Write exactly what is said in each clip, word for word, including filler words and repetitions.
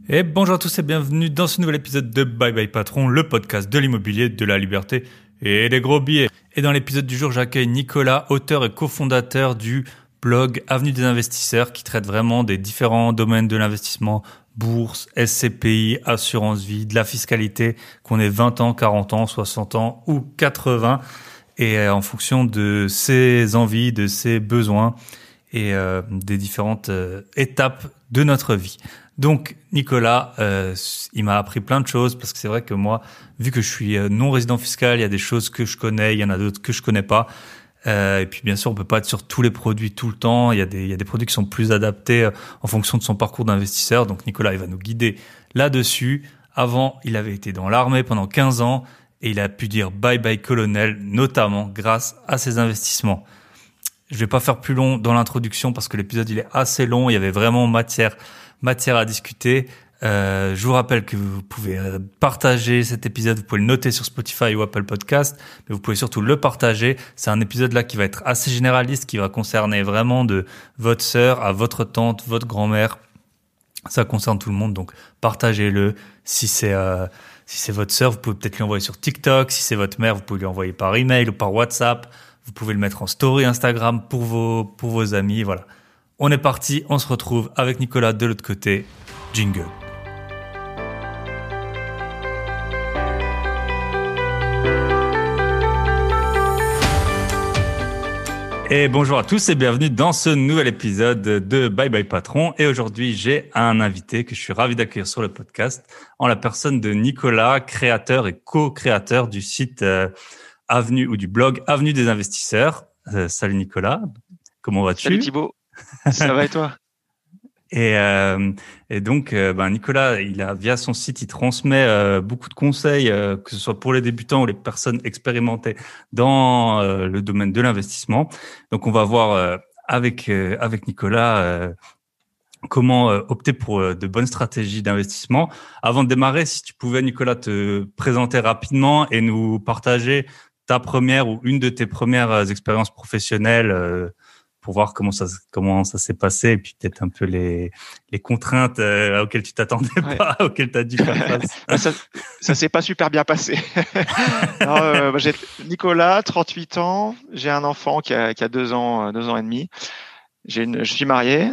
Et bonjour à tous et bienvenue dans ce nouvel épisode de Bye Bye Patron, le podcast de l'immobilier, de la liberté et des gros billets. Et dans l'épisode du jour, j'accueille Nicolas, auteur et cofondateur du blog Avenue des investisseurs qui traite vraiment des différents domaines de l'investissement, bourse, S C P I, assurance vie, de la fiscalité, qu'on ait vingt ans, quarante ans, soixante ans ou quatre-vingts, et en fonction de ses envies, de ses besoins et euh, des différentes euh, étapes de notre vie. Donc Nicolas, euh, il m'a appris plein de choses parce que c'est vrai que moi, vu que je suis non résident fiscal, il y a des choses que je connais, il y en a d'autres que je connais pas. Euh, et puis bien sûr, on peut pas être sur tous les produits tout le temps. Il y a des il y a des produits qui sont plus adaptés euh, en fonction de son parcours d'investisseur. Donc Nicolas, il va nous guider là-dessus. Avant, il avait été dans l'armée pendant quinze ans et il a pu dire bye bye colonel, notamment grâce à ses investissements. Je vais pas faire plus long dans l'introduction parce que l'épisode il est assez long. Il y avait vraiment matière matière à discuter. Euh, je vous rappelle que vous pouvez partager cet épisode, vous pouvez le noter sur Spotify ou Apple Podcast, mais vous pouvez surtout le partager. C'est un épisode là qui va être assez généraliste, qui va concerner vraiment de votre sœur à votre tante, votre grand-mère. Ça concerne tout le monde, donc partagez-le. Si c'est euh, si c'est votre sœur, vous pouvez peut-être lui envoyer sur TikTok. Si c'est votre mère, vous pouvez lui envoyer par email ou par WhatsApp. Vous pouvez le mettre en story Instagram pour vos pour vos amis. Voilà. On est parti, on se retrouve avec Nicolas de l'autre côté. Jingle. Et bonjour à tous et bienvenue dans ce nouvel épisode de Bye Bye Patron. Et aujourd'hui, j'ai un invité que je suis ravi d'accueillir sur le podcast en la personne de Nicolas, créateur et co-créateur du site euh, Avenue ou du blog Avenue des investisseurs. Euh, salut Nicolas, comment vas-tu ? Salut Thibaut, ça va et toi ? Et, euh, et donc, euh, ben Nicolas, il a via son site, il transmet euh, beaucoup de conseils, euh, que ce soit pour les débutants ou les personnes expérimentées dans euh, le domaine de l'investissement. Donc, on va voir euh, avec euh, avec Nicolas euh, comment euh, opter pour euh, de bonnes stratégies d'investissement. Avant de démarrer, si tu pouvais, Nicolas, te présenter rapidement et nous partager ta première ou une de tes premières expériences professionnelles. Euh, pour voir comment ça comment ça s'est passé et puis peut-être un peu les les contraintes euh, auxquelles tu t'attendais ouais. pas, auxquelles tu as dû faire face. ça ça s'est pas super bien passé. Alors, euh, j'ai Nicolas, trente-huit ans, j'ai un enfant qui a qui a deux ans deux ans et demi. J'ai une je suis marié.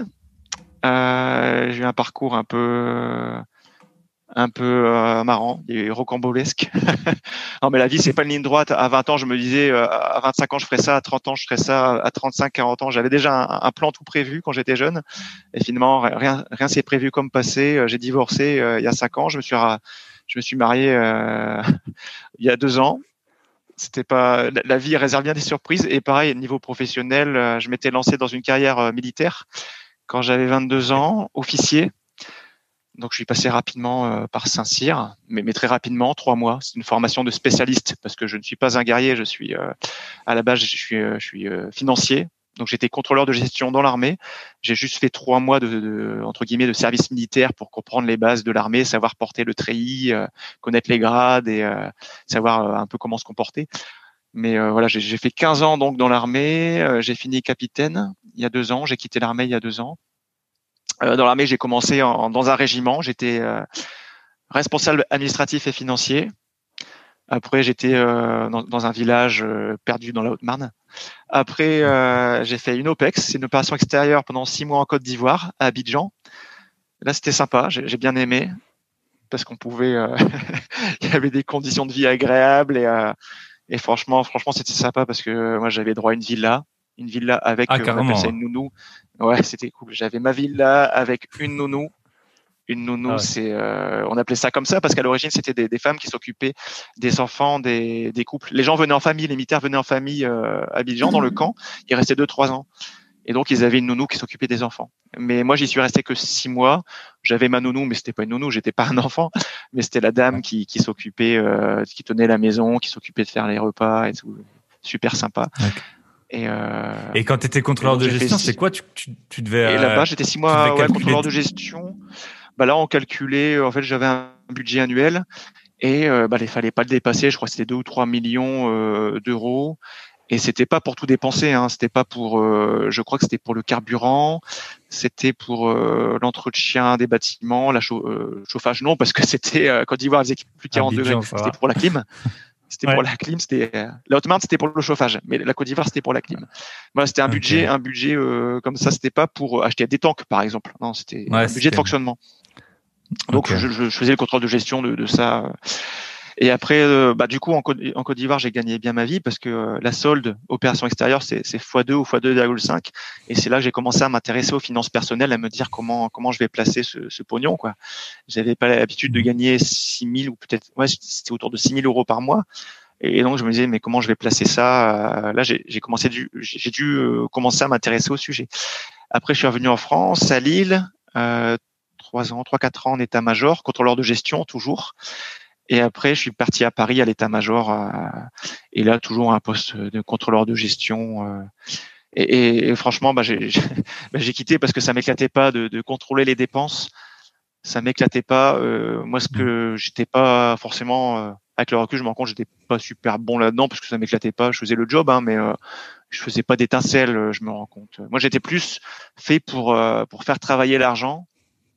Euh, j'ai eu un parcours un peu un peu euh, marrant et rocambolesque. Non, mais la vie, c'est pas une ligne droite. À vingt ans, je me disais, euh, à vingt-cinq ans, je ferais ça. À trente ans, je ferais ça. À trente-cinq, quarante ans, j'avais déjà un, un plan tout prévu quand j'étais jeune. Et finalement, rien, rien s'est prévu comme passé. J'ai divorcé euh, il y a cinq ans. Je me suis, je me suis marié euh, il y a deux ans. C'était pas, la, la vie réserve bien des surprises. Et pareil, niveau professionnel, euh, je m'étais lancé dans une carrière euh, militaire quand j'avais vingt-deux ans, officier. Donc, je suis passé rapidement euh, par Saint-Cyr, mais, mais très rapidement, trois mois. C'est une formation de spécialiste parce que je ne suis pas un guerrier. Je suis euh, à la base, je suis, euh, je suis euh, financier. Donc, j'étais contrôleur de gestion dans l'armée. J'ai juste fait trois mois de, de entre guillemets de service militaire pour comprendre les bases de l'armée, savoir porter le treillis, euh, connaître les grades et euh, savoir euh, un peu comment se comporter. Mais euh, voilà, j'ai, j'ai fait quinze ans donc dans l'armée. Euh, j'ai fini capitaine il y a deux ans. J'ai quitté l'armée il y a deux ans. Euh, dans l'armée, j'ai commencé en, dans un régiment. J'étais euh, responsable administratif et financier. Après, j'étais euh, dans, dans un village euh, perdu dans la Haute-Marne. Après, euh, j'ai fait une OPEX, c'est une opération extérieure pendant six mois en Côte d'Ivoire, à Abidjan. Là, c'était sympa, j'ai, j'ai bien aimé parce qu'on pouvait, euh, il y avait des conditions de vie agréables et, euh, et franchement, franchement, c'était sympa parce que moi, j'avais droit à une villa. Une villa avec, ah, euh, on appelle ça une nounou. Ouais, c'était cool. J'avais ma villa avec une nounou. Une nounou, ah ouais. c'est, euh, on appelait ça comme ça parce qu'à l'origine, c'était des, des femmes qui s'occupaient des enfants, des, des couples. Les gens venaient en famille, les militaires venaient en famille euh, à Abidjan, dans le camp. Ils restaient deux, trois ans. Et donc, ils avaient une nounou qui s'occupait des enfants. Mais moi, j'y suis resté que six mois. J'avais ma nounou, mais c'était pas une nounou, j'étais pas un enfant. Mais c'était la dame qui, qui s'occupait, euh, qui tenait la maison, qui s'occupait de faire les repas et tout. Super sympa. Okay. Et, euh... et quand tu étais contrôleur de gestion, c'est quoi tu, tu, tu devais Et là-bas, j'étais six mois ouais, contrôleur de gestion. Bah là, on calculait. En fait, j'avais un budget annuel et euh, bah, il fallait pas le dépasser. Je crois que c'était deux ou trois millions euh, d'euros. Et c'était pas pour tout dépenser, hein. C'était pas pour, euh, je crois que c'était pour le carburant, c'était pour euh, l'entretien des bâtiments, la chau- euh, chauffage non, parce que c'était euh, Côte d'Ivoire, il faisait plus de quarante degrés. Abidjan, ça C'était va. pour la clim. C'était Ouais. pour la clim. C'était euh, la Haute-Marne, c'était pour le chauffage, mais la Côte d'Ivoire, c'était pour la clim. Voilà, c'était un budget, Ok. un budget euh, comme ça. C'était pas pour acheter des tanks, par exemple. Non, c'était Ouais, un budget de c'était. fonctionnement. Donc, Ok. je, je, je faisais le contrôle de gestion de, de ça. Et après, euh, bah, du coup, en Côte, en Côte d'Ivoire, j'ai gagné bien ma vie parce que euh, la solde, opération extérieure, c'est, c'est fois deux ou fois deux virgule cinq. Et c'est là que j'ai commencé à m'intéresser aux finances personnelles, à me dire comment comment je vais placer ce, ce pognon, quoi. J'avais pas l'habitude de Mhm. gagner six mille ou peut-être, ouais, c'était autour de six mille euros par mois. Et donc, je me disais, mais comment je vais placer ça? Là, j'ai, j'ai commencé du, j'ai dû euh, commencer à m'intéresser au sujet. Après, je suis revenu en France, à Lille, euh, trois ans, trois, quatre ans en état-major, contrôleur de gestion, toujours. Et après, je suis parti à Paris à l'état-major, euh, et là toujours un poste de contrôleur de gestion. Euh, et, et, et franchement, bah, j'ai, j'ai, bah, j'ai quitté parce que ça m'éclatait pas de, de contrôler les dépenses. Ça m'éclatait pas. Euh, moi, ce Mhm. que j'étais pas forcément, euh, avec le recul, je me rends compte, j'étais pas super bon là-dedans parce que ça m'éclatait pas. Je faisais le job, hein, mais euh, je faisais pas d'étincelles. Je me rends compte. Moi, j'étais plus fait pour euh, pour faire travailler l'argent,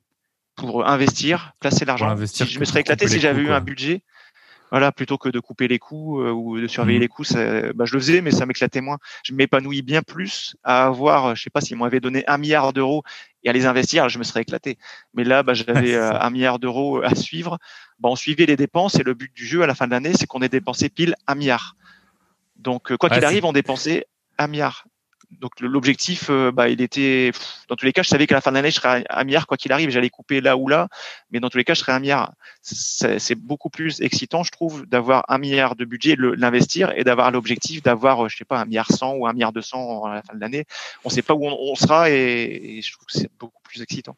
pour investir, placer Pour l'argent. Si investir je que me serais pour éclaté, couper si les j'avais coûts, eu un quoi. budget. Voilà, plutôt que de couper les coûts euh, ou de surveiller Mhm. les coûts, ça, bah, je le faisais, mais ça m'éclatait moins. Je m'épanouis bien plus à avoir, je sais pas, s'ils m'avaient donné un milliard d'euros et à les investir, je me serais éclaté. Mais là, bah, Ouais, j'avais c'est euh, ça. un milliard d'euros à suivre. Bah, on suivait les dépenses et le but du jeu à la fin de l'année, c'est qu'on ait dépensé pile un milliard. Donc, euh, quoi Ouais, qu'il c'est. arrive, on dépensait un milliard. Donc, l'objectif, euh, bah, il était, pff, dans tous les cas, je savais qu'à la fin de l'année, je serais à un milliard, quoi qu'il arrive, j'allais couper là ou là, mais dans tous les cas, je serais à un milliard. C'est, c'est beaucoup plus excitant, je trouve, d'avoir un milliard de budget, le, l'investir et d'avoir l'objectif d'avoir, je sais pas, un milliard cent ou un milliard deux cents à la fin de l'année. On sait pas où on, on sera et, et je trouve que c'est beaucoup plus excitant.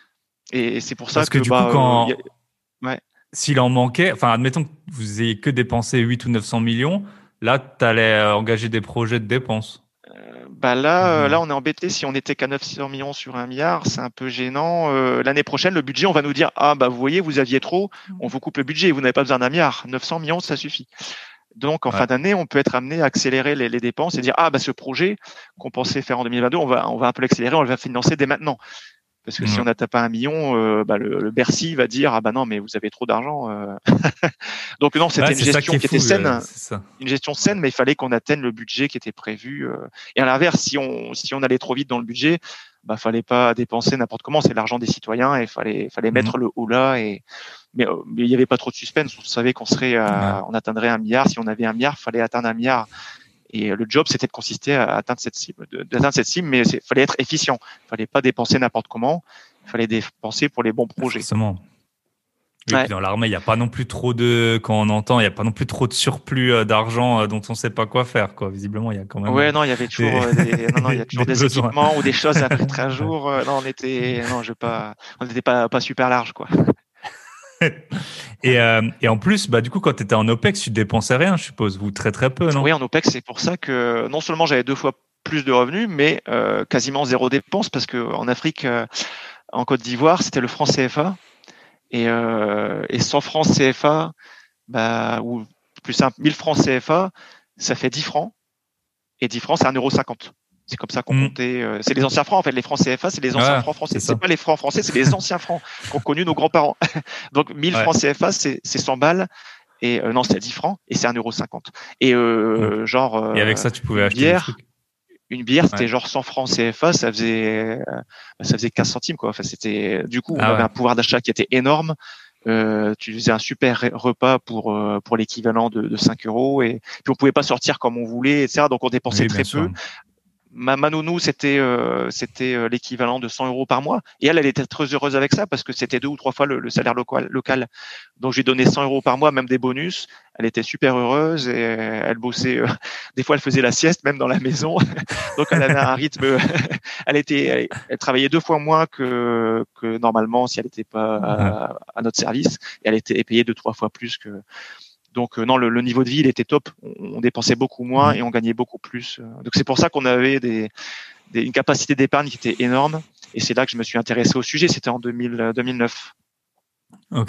Et c'est pour ça Parce que que, du coup, bah, euh, y a, quand ouais. s'il en manquait, enfin, admettons que vous ayez que dépensé huit ou neuf cents millions, là, tu allais engager des projets de dépenses. Bah là, euh, Mhm. là, on est embêté. Si on était qu'à neuf cents millions sur un milliard, c'est un peu gênant. Euh, l'année prochaine, le budget, on va nous dire, ah bah vous voyez, vous aviez trop, on vous coupe le budget, vous n'avez pas besoin d'un milliard. neuf cents millions, ça suffit. Donc en fin Ouais. d'année, on peut être amené à accélérer les, les dépenses et dire, ah bah ce projet qu'on pensait faire en deux mille vingt-deux, on va, on va un peu l'accélérer, on va financer dès maintenant. Parce que si on Mhm. a tapé un million, euh, bah, le, le Bercy va dire, ah bah non, mais vous avez trop d'argent. euh. Donc non, Ouais, c'était une c'est ça qui gestion est qui était fou, euh, saine, c'est ça. une gestion saine, mais il fallait qu'on atteigne le budget qui était prévu. euh. Et à l'inverse, si on si on allait trop vite dans le budget, bah fallait pas dépenser n'importe comment. C'est l'argent des citoyens et fallait fallait mettre Mhm. le haut là. Et mais euh, mais il y avait pas trop de suspense. On savait qu'on serait Ouais. à, on atteindrait un milliard. Si on avait un milliard, fallait atteindre un milliard. Et le job, c'était de consister à atteindre cette cible, de- d'atteindre cette cible, mais il fallait être efficient. Il fallait pas dépenser n'importe comment. Il fallait dépenser pour les bons Bah, projets. forcément. Oui, Ouais. puis dans l'armée, il n'y a pas non plus trop de, quand on entend, il n'y a pas non plus trop de surplus euh, d'argent euh, dont on ne sait pas quoi faire, quoi. Visiblement, il y a quand même euh, Ouais, non, il y avait des, toujours euh, des, non, non, il y a toujours des des besoins. équipements ou des choses à mettre à Ouais. jour. Euh, Non, on était, non, je vais pas, on n'était pas, pas super large, quoi. Et, euh, et en plus, bah, du coup, quand tu étais en OPEX, tu dépensais rien, je suppose, ou très très peu, non? Oui, en OPEX, c'est pour ça que non seulement j'avais deux fois plus de revenus, mais euh, quasiment zéro dépense parce que en Afrique, euh, en Côte d'Ivoire, c'était le franc C F A et, euh, et cent francs C F A, bah, ou plus simple, mille francs C F A, ça fait dix francs et dix francs, c'est un euro cinquante. C'est comme ça qu'on Hmm. comptait. euh, C'est les anciens francs, en fait. Les francs C F A, c'est les anciens Ouais, francs français. c'est C'est ça. pas les francs français, c'est les anciens francs qu'ont connus nos grands-parents. Donc, mille Ouais. francs C F A, c'est c'est cent balles. Et euh, non, c'est dix francs et c'est un euro cinquante. Et Ok. euh, genre, Et avec euh, ça, tu pouvais une acheter des bière, trucs. une bière, Ouais. c'était genre cent francs C F A, ça faisait, euh, ça faisait quinze centimes, quoi. Enfin, c'était, du coup, on Ah avait ouais. un pouvoir d'achat qui était énorme. Euh, tu faisais un super repas pour euh, pour l'équivalent de, de cinq euros et puis on pouvait pas sortir comme on voulait, et cetera. Donc on dépensait Oui, bien très peu. sûr. Ma, ma nounou, c'était euh, c'était euh, l'équivalent de cent euros par mois. Et elle, elle était très heureuse avec ça parce que c'était deux ou trois fois le, le salaire local, local. Donc, j'ai donné cent euros par mois, même des bonus. Elle était super heureuse et elle bossait. Euh, des fois, elle faisait la sieste, même dans la maison. Donc, elle avait un rythme. elle était, elle, elle travaillait deux fois moins que que normalement si elle n'était pas Ouais. à, à notre service. Et elle était payée deux trois fois plus que. Donc euh, non, le, le niveau de vie il était top. On, on dépensait beaucoup moins Hmm. et on gagnait beaucoup plus. Euh, Donc c'est pour ça qu'on avait des, des, une capacité d'épargne qui était énorme. Et c'est là que je me suis intéressé au sujet. C'était en deux mille, deux mille neuf. Ok.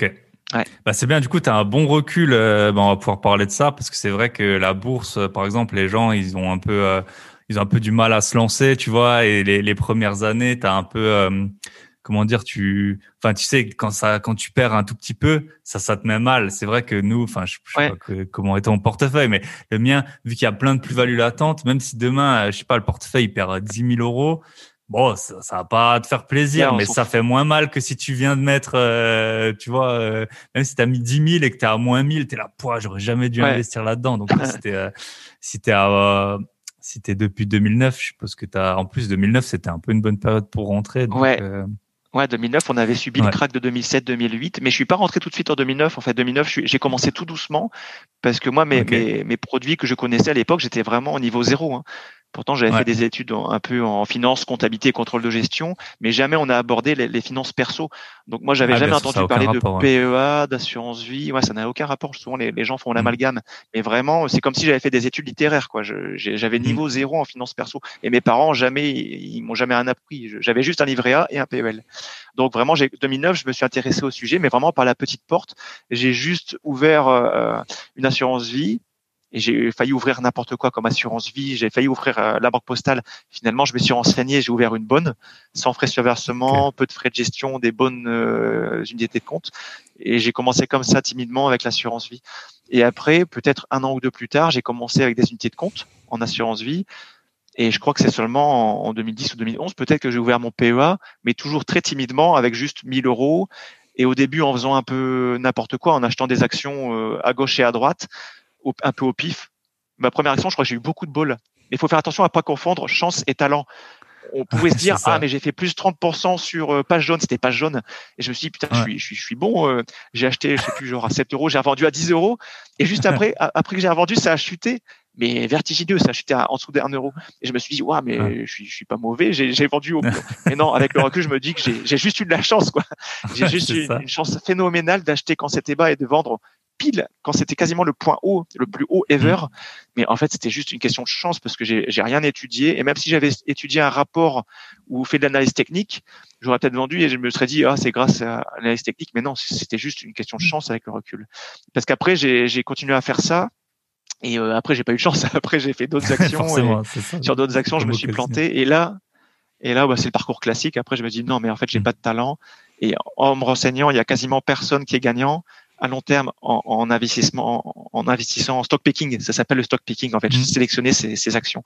Ouais. Bah, c'est bien, du coup, tu as un bon recul. Euh, bah, on va pouvoir parler de ça parce que c'est vrai que la bourse, euh, par exemple, les gens, ils ont un peu, euh, ils ont un peu du mal à se lancer, tu vois. Et les, les premières années, tu as un peu, euh, comment dire, tu, enfin, tu sais, quand ça, quand tu perds un tout petit peu, ça, ça te met mal. C'est vrai que nous, enfin, je, je sais Ouais. pas que, comment est ton portefeuille, mais le mien, vu qu'il y a plein de plus-values latentes, même si demain, euh, je sais pas, le portefeuille il perd dix mille euros. Bon, ça, ça va pas te faire Ouais, plaisir, on mais s'en ça fout. fait moins mal que si tu viens de mettre, euh, tu vois, euh, même si tu as mis dix mille et que tu es à moins mille, tu es là, pouah, j'aurais jamais dû Ouais. investir là-dedans. Donc, toi, si t'es, euh, si t'es à, euh, si t'es depuis deux mille neuf, je suppose que t'as, en plus, deux mille neuf, c'était un peu une bonne période pour rentrer. Donc, Ouais. euh, Ouais, deux mille neuf, on avait subi le ouais. crack de deux mille sept, deux mille huit, mais je suis pas rentré tout de suite en deux mille neuf. En fait, deux mille neuf, je suis- j'ai commencé tout doucement parce que moi, mes, Ok. mes, mes produits que je connaissais à l'époque, j'étais vraiment au niveau zéro, hein. Pourtant, j'avais fait Ouais. des études en- un peu en finance, comptabilité et contrôle de gestion, mais jamais on a abordé les, les finances perso. Donc moi, j'avais Ah, bien jamais sûr, ça a entendu aucun parler de rapport. Ouais. P E A, d'assurance vie. Ouais, ça n'a aucun rapport. Souvent, les, les gens font Mm. l'amalgame, mais vraiment, c'est comme si j'avais fait des études littéraires, quoi. Je- j'ai- J'avais Mm. niveau zéro en finance perso, et mes parents jamais, ils m'ont jamais rien appris. Je- J'avais juste un livret A et un P E L. Donc vraiment, j'ai, deux mille neuf, je me suis intéressé au sujet, mais vraiment par la petite porte. J'ai juste ouvert euh, une assurance vie et j'ai failli ouvrir n'importe quoi comme assurance vie. J'ai failli ouvrir euh, la banque postale. Finalement, je me suis renseigné, j'ai ouvert une bonne, sans frais sur Ok. versement, peu de frais de gestion, des bonnes euh, unités de compte. Et j'ai commencé comme ça timidement avec l'assurance vie. Et après, peut-être un an ou deux plus tard, j'ai commencé avec des unités de compte en assurance vie. Et je crois que c'est seulement en deux mille dix ou deux mille onze, peut-être que j'ai ouvert mon P E A, mais toujours très timidement, avec juste mille euros. Et au début, en faisant un peu n'importe quoi, en achetant des actions euh, à gauche et à droite, au- un peu au pif. Ma première action, je crois que j'ai eu beaucoup de bol. Mais il faut faire attention à pas confondre chance et talent. On pouvait se C'est dire, ah, ça. mais j'ai fait plus trente pour cent sur euh, page jaune, c'était page jaune. Et je me suis dit, putain, je Ouais. suis, je suis, je suis bon. euh, j'ai acheté, je sais plus, genre à sept euros, j'ai revendu à dix euros. Et juste après, a- après que j'ai revendu, ça a chuté. Mais vertigineux, ça a chuté à, en dessous d'un euro. Et je me suis dit, ouais, Ouais. mais je suis, je suis pas mauvais, j'ai, j'ai vendu au mieux. Mais non, avec le recul, je me dis que j'ai, j'ai juste eu de la chance, quoi. J'ai juste C'est eu une, ça. une chance phénoménale d'acheter quand c'était bas et de vendre pile quand c'était quasiment le point haut, le plus haut ever. Mm. Mais en fait, c'était juste une question de chance parce que j'ai, j'ai rien étudié. Et même si j'avais étudié un rapport ou fait de l'analyse technique, j'aurais peut-être vendu et je me serais dit, ah, c'est grâce à l'analyse technique. Mais non, c'était juste une question de chance avec le recul. Parce qu'après, j'ai, j'ai continué à faire ça. Et euh, après, j'ai pas eu de chance. Après, j'ai fait d'autres actions et Forcément, c'est ça. sur d'autres C'est actions, je comme me suis occasionnel. planté. Et là, et là, bah, c'est le parcours classique. Après, je me dis non, mais en fait, j'ai Mm. pas de talent. Et en me renseignant, il y a quasiment personne qui est gagnant à long terme en, en investissement, en, en investissant en stock picking. Ça s'appelle le stock picking. En fait, Mm. sélectionner ses, ses actions.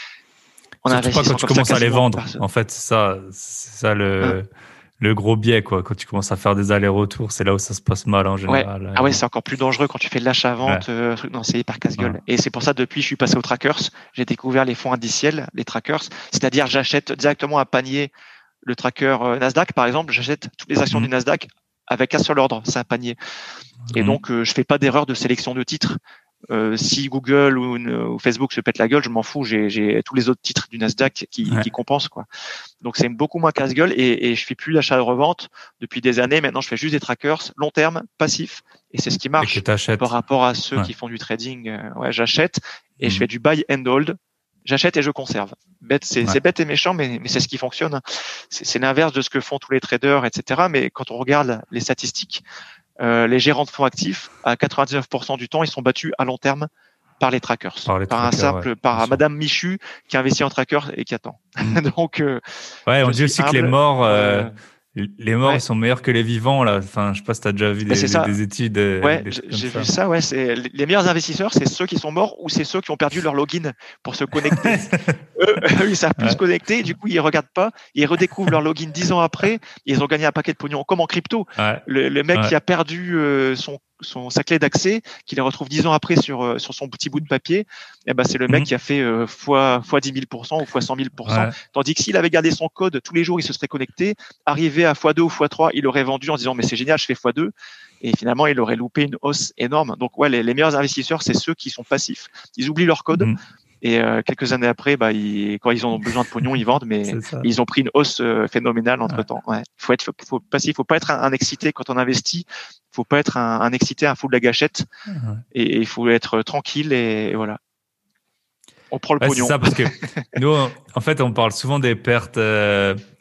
En Surtout pas quand investissant tu comme ça, commences à les quasiment vendre. personne. En fait, c'est ça, c'est ça Hein. le, le gros biais, quoi. Quand tu commences à faire des allers-retours, c'est là où ça se passe mal en Ouais. général. Ah ouais, Euh, c'est encore plus dangereux quand tu fais de Ouais. l'achat-vente. Euh, truc. Non, c'est hyper Ouais. casse-gueule. Et c'est pour ça, depuis, je suis passé aux trackers. J'ai découvert les fonds indiciels, les trackers. C'est-à-dire, j'achète directement un panier, le tracker euh, Nasdaq, par exemple. J'achète toutes les actions du Mm. Nasdaq avec un seul ordre. C'est un panier. Et Mm. donc, euh, je fais pas d'erreur de sélection de titres. Euh, si Google ou, ou Facebook se pète la gueule, je m'en fous. J'ai, j'ai tous les autres titres du Nasdaq qui, Ouais. qui compensent, quoi. Donc, c'est beaucoup moins casse-gueule et, et je fais plus d'achat de revente depuis des années. Maintenant, je fais juste des trackers long terme, passifs. Et c'est ce qui Et que marche par t'achètes. rapport à ceux Ouais. qui font du trading. Euh, ouais, j'achète et je fais Mm. du buy and hold. J'achète et je conserve. Bête, c'est, Ouais. c'est bête et méchant, mais, mais c'est ce qui fonctionne. C'est, c'est l'inverse de ce que font tous les traders, et cetera. Mais quand on regarde les statistiques, euh, les gérants de fonds actifs, à quatre-vingt-dix-neuf pour cent du temps, ils sont battus à long terme par les trackers, Par les par un trackers, ouais, simple, bien par sûr. Madame Michu qui investit en tracker et qui attend. Mm. Donc, euh, Ouais, on je dit suis aussi que les humble. morts, euh, Euh, les morts, ils ouais, sont meilleurs que les vivants, là. Enfin, je sais pas si t'as déjà vu ben des, c'est des, ça. des études, euh, Ouais, des j- trucs comme j'ai vu ça. ça. Ouais, c'est les meilleurs investisseurs, c'est ceux qui sont morts ou c'est ceux qui ont perdu leur login pour se connecter. Eux, eux, ils savent plus se Ouais. connecter, du coup, ils regardent pas, ils redécouvrent leur login dix ans après, ils ont gagné un paquet de pognon, comme en crypto. Ouais. Le, le mec Ouais. qui a perdu euh, son, son, sa clé d'accès, qui les retrouve dix ans après sur, euh, sur son petit bout de papier, eh ben, c'est le mec Mm. qui a fait euh, fois, fois dix mille pour cent ou fois cent mille pour cent. Ouais. Tandis que s'il avait gardé son code tous les jours, il se serait connecté, arrivé à fois deux ou fois trois, il aurait vendu en disant, mais c'est génial, je fais fois deux. Et finalement, il aurait loupé une hausse énorme. Donc, ouais, les, les meilleurs investisseurs, c'est ceux qui sont passifs. Ils oublient leur code, Mm. et euh, quelques années après, bah, ils, quand ils ont besoin de pognon, ils vendent, mais C'est ça. ils ont pris une hausse euh, phénoménale entre Ouais. temps. Ouais. Faut être, faut passif, faut pas être un, un excité quand on investit. Faut pas être un, un excité, un fou de la gâchette. Ouais. Et il faut être tranquille et, et voilà. On prend le Ouais, c'est pognon. ça, parce que nous, en fait, on parle souvent des pertes, euh,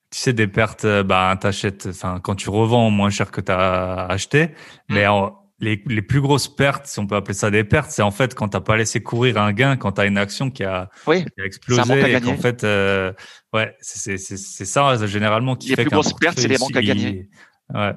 tu sais, des pertes, euh, bah, t'achètes, enfin, quand tu revends moins cher que t'as acheté, mais en, les, les plus grosses pertes, si on peut appeler ça des pertes, c'est en fait quand t'as pas laissé courir un gain, quand t'as une action qui a, Oui, qui a c'est un manque à explosé et qu'en gagner. fait, euh, ouais, c'est, c'est, c'est ça, généralement, qui Les fait plus qu'un grosses pertes, c'est portefeuille les aussi, manques à gagner. il, ouais.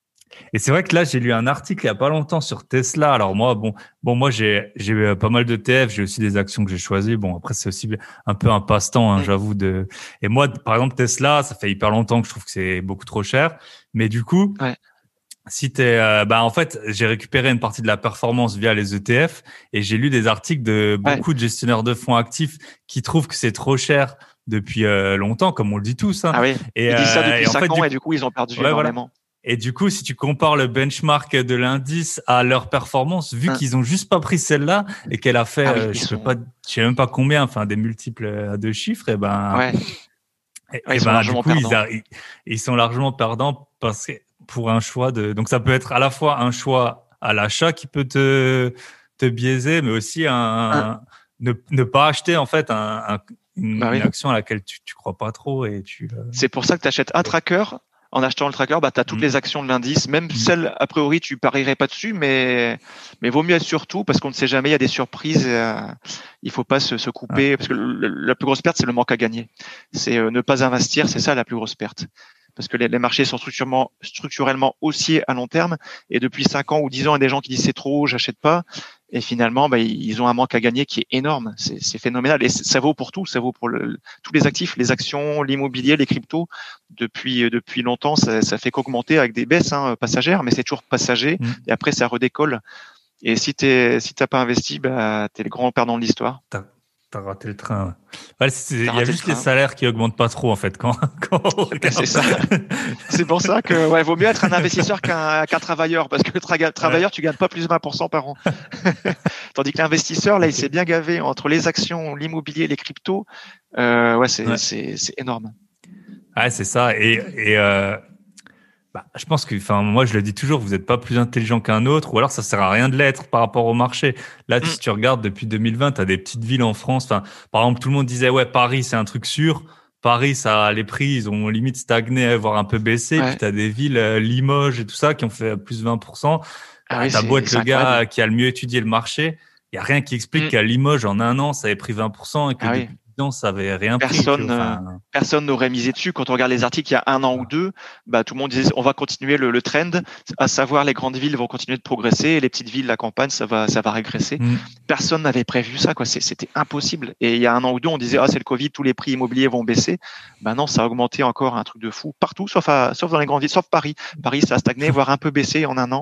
Et c'est vrai que là, j'ai lu un article il y a pas longtemps sur Tesla. Alors moi, bon, bon, moi j'ai j'ai euh, pas mal de T F, j'ai aussi des actions que j'ai choisies. Bon, après c'est aussi un peu un passe-temps, hein, Mm. j'avoue. De et moi, par exemple, Tesla, ça fait hyper longtemps que je trouve que c'est beaucoup trop cher. Mais du coup, Ouais. si t'es, euh, bah en fait, j'ai récupéré une partie de la performance via les E T F et j'ai lu des articles de Ouais. beaucoup de gestionnaires de fonds actifs qui trouvent que c'est trop cher depuis euh, longtemps, comme on le dit tous. Hein. Ah oui. Et, Ils disent ça euh, depuis et en fait, cinq ans du et coup, du coup, ils ont perdu ouais, voilà. énormément. Et du coup, si tu compares le benchmark de l'indice à leur performance, vu Hein. qu'ils ont juste pas pris celle-là et qu'elle a fait, Ah oui, euh, ils je sais sont. pas, je sais même pas combien, enfin des multiples à deux chiffres, et ben, Ouais. et, Ouais, et ils sont ben du largement coup ils, perdants. a- ils ils sont largement perdants parce que pour un choix de, donc ça peut être à la fois un choix à l'achat qui peut te te biaiser, mais aussi un, Hein. un- ne, ne pas acheter en fait un, un- une, Bah une oui. action à laquelle tu tu crois pas trop et tu. euh, C'est pour ça que tu achètes un tracker. En achetant le tracker, bah, tu as toutes Mm, les actions de l'indice, même mm. celles, a priori, tu parierais pas dessus, mais, mais vaut mieux être surtout parce qu'on ne sait jamais, il y a des surprises. Et, euh, il faut pas se, se Ouais. couper parce que le, la plus grosse perte, c'est le manque à gagner. C'est euh, ne pas investir, c'est ça la plus grosse perte. Parce que les, les marchés sont structurellement, structurellement haussiers à long terme. Et depuis cinq ans ou dix ans, il y a des gens qui disent c'est trop, j'achète pas. Et finalement, bah, ils ont un manque à gagner qui est énorme. C'est, c'est phénoménal. Et ça vaut pour tout. Ça vaut pour le, tous les actifs, les actions, l'immobilier, les cryptos. Depuis, depuis longtemps, ça, ça fait qu'augmenter avec des baisses hein, passagères, mais c'est toujours passager. Mm. Et après, ça redécolle. Et si t'es, si t'as pas investi, bah, t'es le grand perdant de l'histoire. T'as, t'as raté le train. Ouais. Ouais, c'est- T'as il y a raté le juste les train. salaires qui augmentent pas trop en fait quand, quand on Ben, c'est regarde. ça. C'est pour ça que ouais, vaut mieux être un investisseur qu'un qu'un travailleur, parce que le tra- Ouais. travailleur, tu gagnes pas plus de vingt pour cent par an. Tandis que l'investisseur, là, il s'est Ok. bien gavé entre les actions, l'immobilier, les cryptos. Euh, ouais, c'est Ouais. c'est c'est énorme. Ouais, c'est ça. Et, et euh, bah, je pense que, enfin, moi, je le dis toujours, vous n'êtes pas plus intelligent qu'un autre, ou alors ça sert à rien de l'être par rapport au marché. Là, Mm. si tu regardes depuis deux mille vingt, tu as des petites villes en France. Enfin, par exemple, tout le monde disait, ouais, Paris, c'est un truc sûr. Paris, ça, les prix, ils ont limite stagné, voire un peu baissé. Puis Ouais. tu as des villes, euh, Limoges et tout ça, qui ont fait plus de vingt pour cent. Ah Bah, oui, t'as beau c'est être c'est le incroyable. gars qui a le mieux étudié le marché, il y a rien qui explique Mm. qu'à Limoges, en un an, ça avait pris vingt pour cent et que Ah oui. depuis dix ans, ça avait rien pris, tu vois. Personne, euh, Enfin, personne n'aurait misé dessus. Quand on regarde les articles il y a un an ou deux, bah, tout le monde disait on va continuer le, le trend, à savoir les grandes villes vont continuer de progresser et les petites villes, la campagne, ça va, ça va régresser. mm, Personne n'avait prévu ça, quoi. C'est- C'était impossible. Et il y a un an ou deux, on disait ah c'est le Covid, tous les prix immobiliers vont baisser. Ben non, ça a augmenté encore un truc de fou partout, sauf à, sauf dans les grandes villes, sauf Paris. Paris, ça a stagné, voire un peu baissé en un an.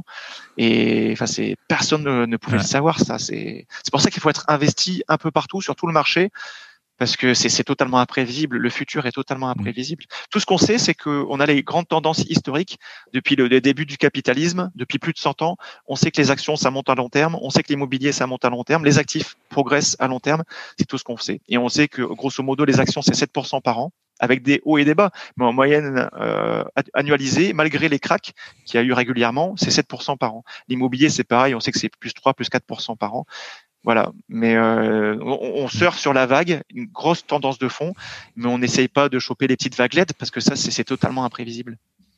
Et enfin, c'est personne ne, ne pouvait le ouais. savoir. Ça, c'est c'est pour ça qu'il faut être investi un peu partout sur tout le marché parce que c'est c'est totalement imprévisible. Le futur est totalement Mm. imprévisible. Tout ce qu'on sait, c'est qu'on a les grandes tendances historiques depuis le, le début du capitalisme, depuis plus de cent ans. On sait que les actions, ça monte à long terme. On sait que l'immobilier, ça monte à long terme. Les actifs progressent à long terme. C'est tout ce qu'on sait. Et on sait que, grosso modo, les actions, c'est sept pour cent par an, avec des hauts et des bas. Mais en moyenne euh, annualisée, malgré les cracks qu'il y a eu régulièrement, c'est sept pour cent par an. L'immobilier, c'est pareil. On sait que c'est plus trois, plus quatre pour cent par an. Voilà, mais euh, on, on surfe sur la vague, une grosse tendance de fond, mais on n'essaye pas de choper les petites vaguelettes parce que ça, c'est c'est totalement imprévisible.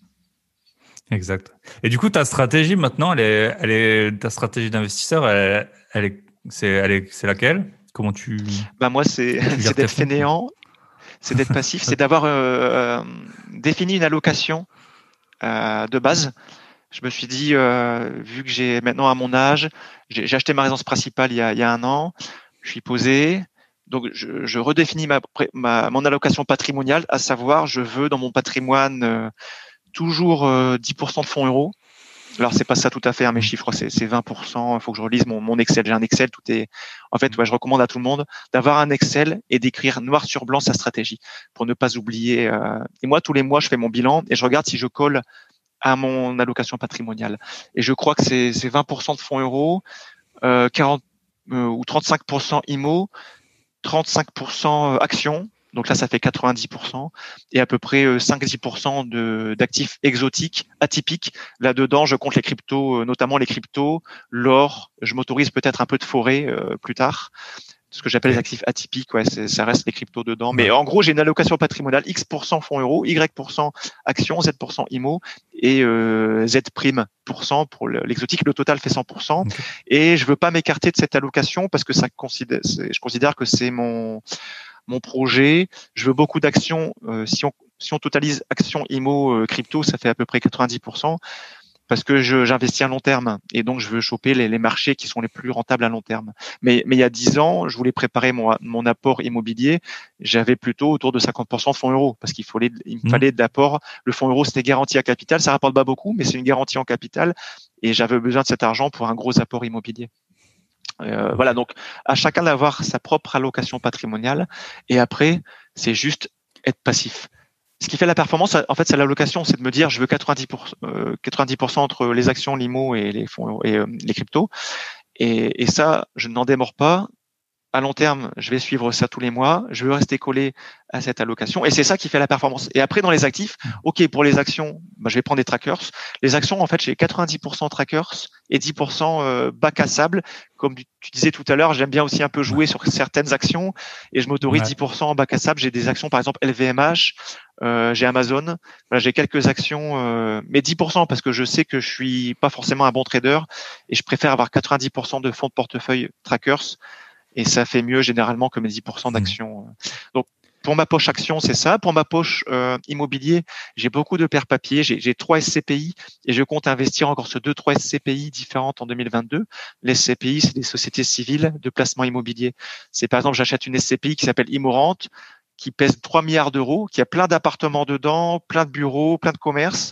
Exact. Et du coup, ta stratégie maintenant, elle est, elle est, ta stratégie d'investisseur, elle, elle est, c'est, elle est, c'est laquelle? Comment tu, Bah moi, c'est tu c'est gères tes d'être fonds? fainéant, c'est d'être passif, c'est Ok. d'avoir euh, euh, défini une allocation euh, de base. Je me suis dit, euh, vu que j'ai maintenant à mon âge, j'ai j'ai acheté ma résidence principale il y a, il y a un an, je suis posé, donc je, je redéfinis ma, ma, mon allocation patrimoniale, à savoir, je veux dans mon patrimoine euh, toujours euh, dix pour cent de fonds euros. Alors c'est pas ça tout à fait, hein, mes Mm. chiffres, c'est, c'est vingt pour cent. Il faut que je relise mon, mon Excel. J'ai un Excel, tout est. En fait, ouais, je recommande à tout le monde d'avoir un Excel et d'écrire noir sur blanc sa stratégie pour ne pas oublier. Euh... Et moi, tous les mois, je fais mon bilan et je regarde si je colle à mon allocation patrimoniale. Et je crois que c'est, c'est vingt pour cent de fonds euros, euh, quarante euh, ou trente-cinq pour cent I M O, trente-cinq pour cent actions. Donc là, ça fait quatre-vingt-dix pour cent et à peu près cinq à dix pour cent de, d'actifs exotiques, atypiques. Là-dedans, je compte les cryptos, notamment les cryptos, l'or. Je m'autorise peut-être un peu de forêt euh, plus tard. ce que j'appelle les actifs atypiques, ouais, c'est, ça reste les cryptos dedans. Mais en gros, j'ai une allocation patrimoniale X pour cent fonds euros, Y pour cent actions, Z pour cent I M O et euh, Z prime pour cent pour l'exotique. Le total fait cent pour cent. Okay. Et je veux pas m'écarter de cette allocation parce que ça considère, je considère que c'est mon mon projet. Je veux beaucoup d'actions. Euh, si on si on totalise actions I M O euh, crypto, ça fait à peu près quatre-vingt-dix pour cent. Parce que je, j'investis à long terme et donc je veux choper les, les marchés qui sont les plus rentables à long terme. Mais, mais il y a dix ans, je voulais préparer mon, mon apport immobilier. J'avais plutôt autour de cinquante pour cent fonds euros parce qu'il fallait, il me fallait d'apport. Le fonds euro, c'était garanti à capital. Ça rapporte pas beaucoup, mais c'est une garantie en capital et j'avais besoin de cet argent pour un gros apport immobilier. Euh, voilà, donc à chacun d'avoir sa propre allocation patrimoniale et après, c'est juste être passif. Ce qui fait la performance, en fait, c'est l'allocation, c'est de me dire, je veux quatre-vingt-dix pour cent, euh, quatre-vingt-dix pour cent entre les actions, l'I M O et les fonds et euh, les cryptos. Et, et ça, je n'en démords pas. À long terme, je vais suivre ça tous les mois. Je veux rester collé à cette allocation. Et c'est ça qui fait la performance. Et après, dans les actifs, OK, pour les actions, bah, je vais prendre des trackers. Les actions, en fait, j'ai quatre-vingt-dix pour cent trackers et dix pour cent euh, bac à sable. Comme tu disais tout à l'heure, j'aime bien aussi un peu jouer sur certaines actions et je m'autorise ouais. dix pour cent en bac à sable. J'ai des actions, par exemple, L V M H, euh, j'ai Amazon. Voilà, j'ai quelques actions, euh, mais dix pour cent parce que je sais que je suis pas forcément un bon trader et je préfère avoir quatre-vingt-dix pour cent de fonds de portefeuille trackers. Et ça fait mieux généralement que mes dix pour cent d'actions. Donc, pour ma poche action, c'est ça. Pour ma poche euh, immobilier, j'ai beaucoup de paires papier. J'ai, j'ai trois S C P I et je compte investir encore sur deux, trois S C P I différentes en deux mille vingt-deux. Les S C P I, c'est des sociétés civiles de placement immobilier. C'est par exemple, j'achète une S C P I qui s'appelle Immorente, qui pèse trois milliards d'euros, qui a plein d'appartements dedans, plein de bureaux, plein de commerces.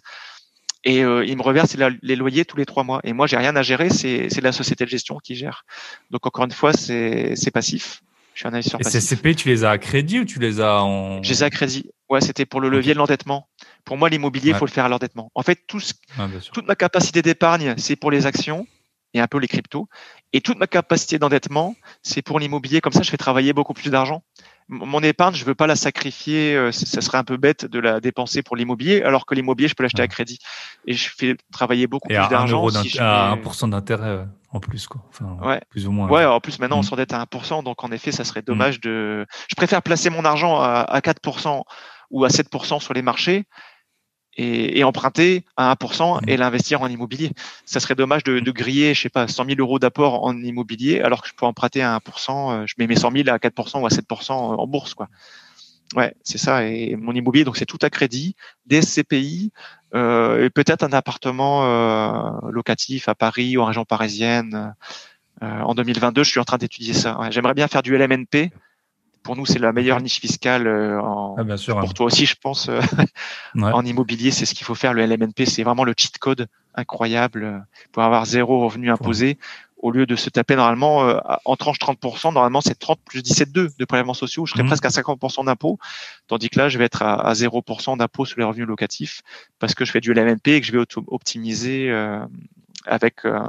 Et euh, il me reverse les loyers tous les trois mois. Et moi, j'ai rien à gérer, c'est, c'est la société de gestion qui gère. Donc encore une fois, c'est, c'est passif. Je suis un investisseur passif. Et ces C P, tu les as à crédit ou tu les as en... Je les ai à crédit. Ouais, c'était pour le levier okay. de l'endettement. Pour moi, l'immobilier, il ouais. faut le faire à l'endettement. En fait, tout ce... ouais, toute ma capacité d'épargne, c'est pour les actions et un peu les cryptos. Et toute ma capacité d'endettement, c'est pour l'immobilier. Comme ça, je fais travailler beaucoup plus d'argent. Mon épargne, je veux pas la sacrifier. Ça serait un peu bête de la dépenser pour l'immobilier, alors que l'immobilier, je peux l'acheter à crédit. Et je fais travailler beaucoup et plus à d'argent. un euro si à un pour cent d'intérêt en plus, quoi. Enfin, ouais. Plus ou moins. Ouais, en plus, maintenant, mmh. on s'endette à un pour cent. Donc, en effet, ça serait dommage mmh. de. Je préfère placer mon argent à, à quatre pour cent ou à sept pour cent sur les marchés. Et, et emprunter à un pour cent et l'investir en immobilier. Ça serait dommage de, de griller, je sais pas, cent mille euros d'apport en immobilier, alors que je peux emprunter à un pour cent, je mets mes cent mille à quatre pour cent ou à sept pour cent en bourse, quoi. Ouais, c'est ça. Et mon immobilier, donc c'est tout à crédit, des S C P I, euh, et peut-être un appartement euh, locatif à Paris ou en région parisienne. Euh, en deux mille vingt-deux, je suis en train d'étudier ça. Ouais, j'aimerais bien faire du L M N P. Pour nous, c'est la meilleure niche fiscale. Euh, en, ah, bien sûr, pour hein. toi aussi, je pense. Euh, ouais. En immobilier, c'est ce qu'il faut faire. Le L M N P, c'est vraiment le cheat code incroyable pour avoir zéro revenu imposé. Ouais. Au lieu de se taper normalement euh, en tranche trente pour cent, normalement c'est trente plus dix-sept virgule deux de prélèvements sociaux. Je serais mmh. presque à cinquante pour cent d'impôts, tandis que là, je vais être à, à zéro pour cent d'impôts sur les revenus locatifs parce que je fais du L M N P et que je vais auto- optimiser euh, avec euh,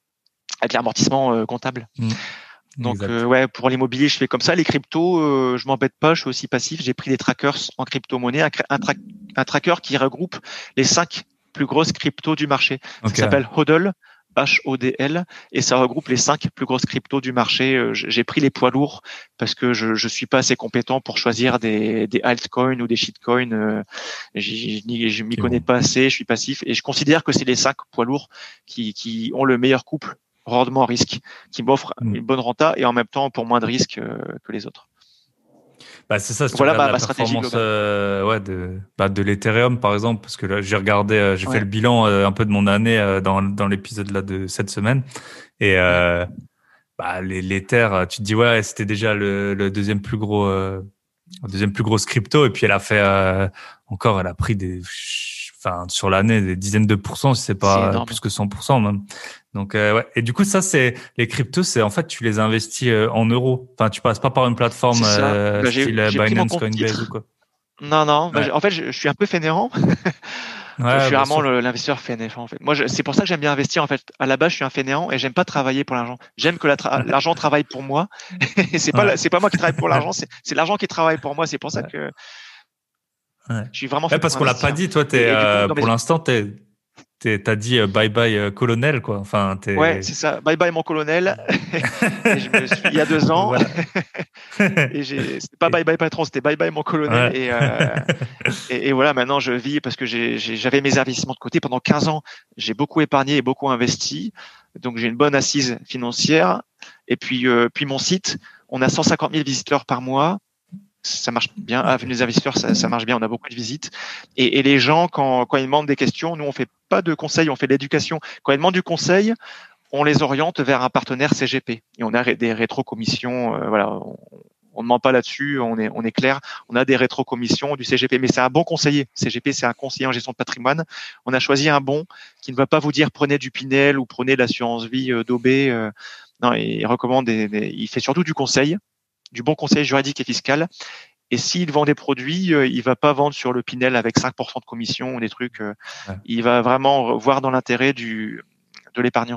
avec l'amortissement euh, comptable. Mmh. Donc euh, ouais, pour l'immobilier, je fais comme ça. Les cryptos, euh, je m'embête pas, je suis aussi passif. J'ai pris des trackers en crypto-monnaie, un, un, tra- un tracker qui regroupe les cinq plus grosses cryptos du marché. Okay. Ça s'appelle Hodl, H O D L, et ça regroupe les cinq plus grosses cryptos du marché. Euh, j'ai pris les poids lourds parce que je je suis pas assez compétent pour choisir des des altcoins ou des shitcoins. Euh, j'y, je m'y connais bon. pas assez, je suis passif et je considère que c'est les cinq poids lourds qui qui ont le meilleur couple rendement risque, qui m'offre mmh. une bonne renta et en même temps pour moins de risques euh, que les autres. Bah c'est ça. Si voilà ma, la ma stratégie globale. Euh, ouais, de bah de l'Ethereum par exemple, parce que là j'ai regardé, euh, j'ai ouais. fait le bilan euh, un peu de mon année euh, dans dans l'épisode là de cette semaine et euh, bah les l'Ether, tu te dis ouais c'était déjà le, le deuxième plus gros, euh, deuxième plus grosse crypto et puis elle a fait euh, encore, elle a pris des enfin sur l'année des dizaines de pourcents, si c'est pas c'est plus que cent pour cent même. Donc euh, ouais, et du coup ça c'est les cryptos, c'est en fait tu les investis euh, en euros. Enfin tu passes pas par une plateforme euh, bah, style j'ai, j'ai Binance, Coinbase ou quoi. Non non, bah, ouais. en fait je, je suis un peu fainéant. Ouais, je suis vraiment le, l'investisseur fainéant en fait. Moi je, c'est pour ça que j'aime bien investir en fait. À la base je suis un fainéant et j'aime pas travailler pour l'argent. J'aime que la tra- l'argent travaille pour moi. Et c'est pas ouais. la, c'est pas moi qui travaille pour l'argent, c'est, c'est l'argent qui travaille pour moi. C'est pour ça ouais. que ouais. je suis vraiment fait ouais, parce qu'on l'a pas dit. Toi t'es et, et euh, coup, pour l'instant t'es t'es, t'as dit euh, bye bye euh, colonel, quoi. Enfin, t'es... Ouais, c'est ça. Bye bye mon colonel. Et je me suis, il y a deux ans. Voilà. Et j'ai, c'était pas bye bye patron, c'était bye bye mon colonel. Ouais. Et, euh, et, et voilà, maintenant je vis parce que j'ai, j'ai, j'avais mes investissements de côté pendant quinze ans. J'ai beaucoup épargné et beaucoup investi. Donc j'ai une bonne assise financière. Et puis, euh, puis mon site, on a cent cinquante mille visiteurs par mois. Ça marche bien. Okay. Avenue des investisseurs, ça, ça marche bien. On a beaucoup de visites. Et, et les gens, quand, quand ils demandent des questions, nous on fait pas de conseils, on fait de l'éducation. Quand ils demandent du conseil, on les oriente vers un partenaire C G P. Et on a des rétrocommissions. Euh, voilà, on ne ment pas là-dessus. On est, on est clair. On a des rétrocommissions du C G P, mais c'est un bon conseiller. C G P, c'est un conseiller en gestion de patrimoine. On a choisi un bon qui ne va pas vous dire prenez du Pinel ou prenez de l'assurance vie euh, d'O B. Euh, non, il recommande. Des, des, il fait surtout du conseil, du bon conseil juridique et fiscal. Et s'il vend des produits, euh, il va pas vendre sur le Pinel avec cinq pour cent de commission ou des trucs. Euh, ouais. Il va vraiment voir dans l'intérêt du de l'épargnant.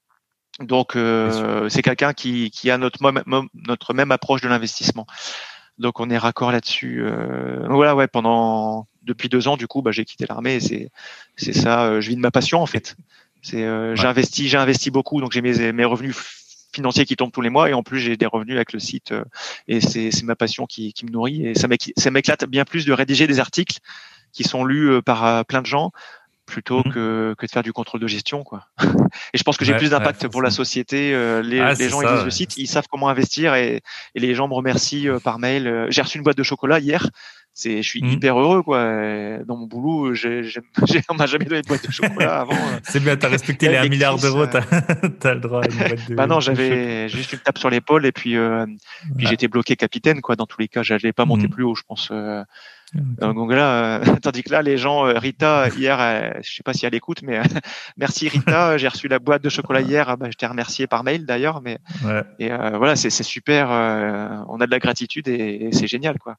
Donc euh, c'est quelqu'un qui, qui a notre même, notre même approche de l'investissement. Donc on est raccord là-dessus. Euh, voilà, ouais. Pendant depuis deux ans, du coup, bah, j'ai quitté l'armée. Et c'est c'est ça. Euh, je vis de ma passion en fait. C'est euh, ouais. j'ai investi, j'ai investi beaucoup. Donc j'ai mes mes revenus financiers qui tombent tous les mois et en plus j'ai des revenus avec le site euh, et c'est c'est ma passion qui qui me nourrit et ça m'éclate, ça m'éclate bien plus de rédiger des articles qui sont lus euh, par euh, plein de gens plutôt mmh. que que de faire du contrôle de gestion quoi. Et je pense que j'ai ouais, plus d'impact ouais, pour la société. Euh, les ah, les gens ça, ils lisent ouais. le site, ils savent comment investir et et les gens me remercient euh, par mail. J'ai reçu une boîte de chocolat hier. C'est, je suis mmh. hyper heureux quoi. Dans mon boulot, j'ai, j'ai, j'ai on m'a jamais donné de boîte de chocolat avant. C'est bien, t'as respecté les un milliard d'euros, t'as, t'as le droit à une boîte de. Bah non, j'avais juste une tape sur l'épaule et puis euh, puis ouais. j'étais bloqué capitaine quoi. Dans tous les cas, j'allais pas monter mmh. plus haut, je pense. Euh, okay. Donc là, euh, tandis que là, les gens, euh, Rita hier, euh, je sais pas si elle écoute, mais euh, merci Rita, j'ai reçu la boîte de chocolat hier. Bah, je t'ai remercié par mail d'ailleurs, mais ouais. et euh, voilà, c'est c'est super. Euh, on a de la gratitude et, et c'est génial quoi.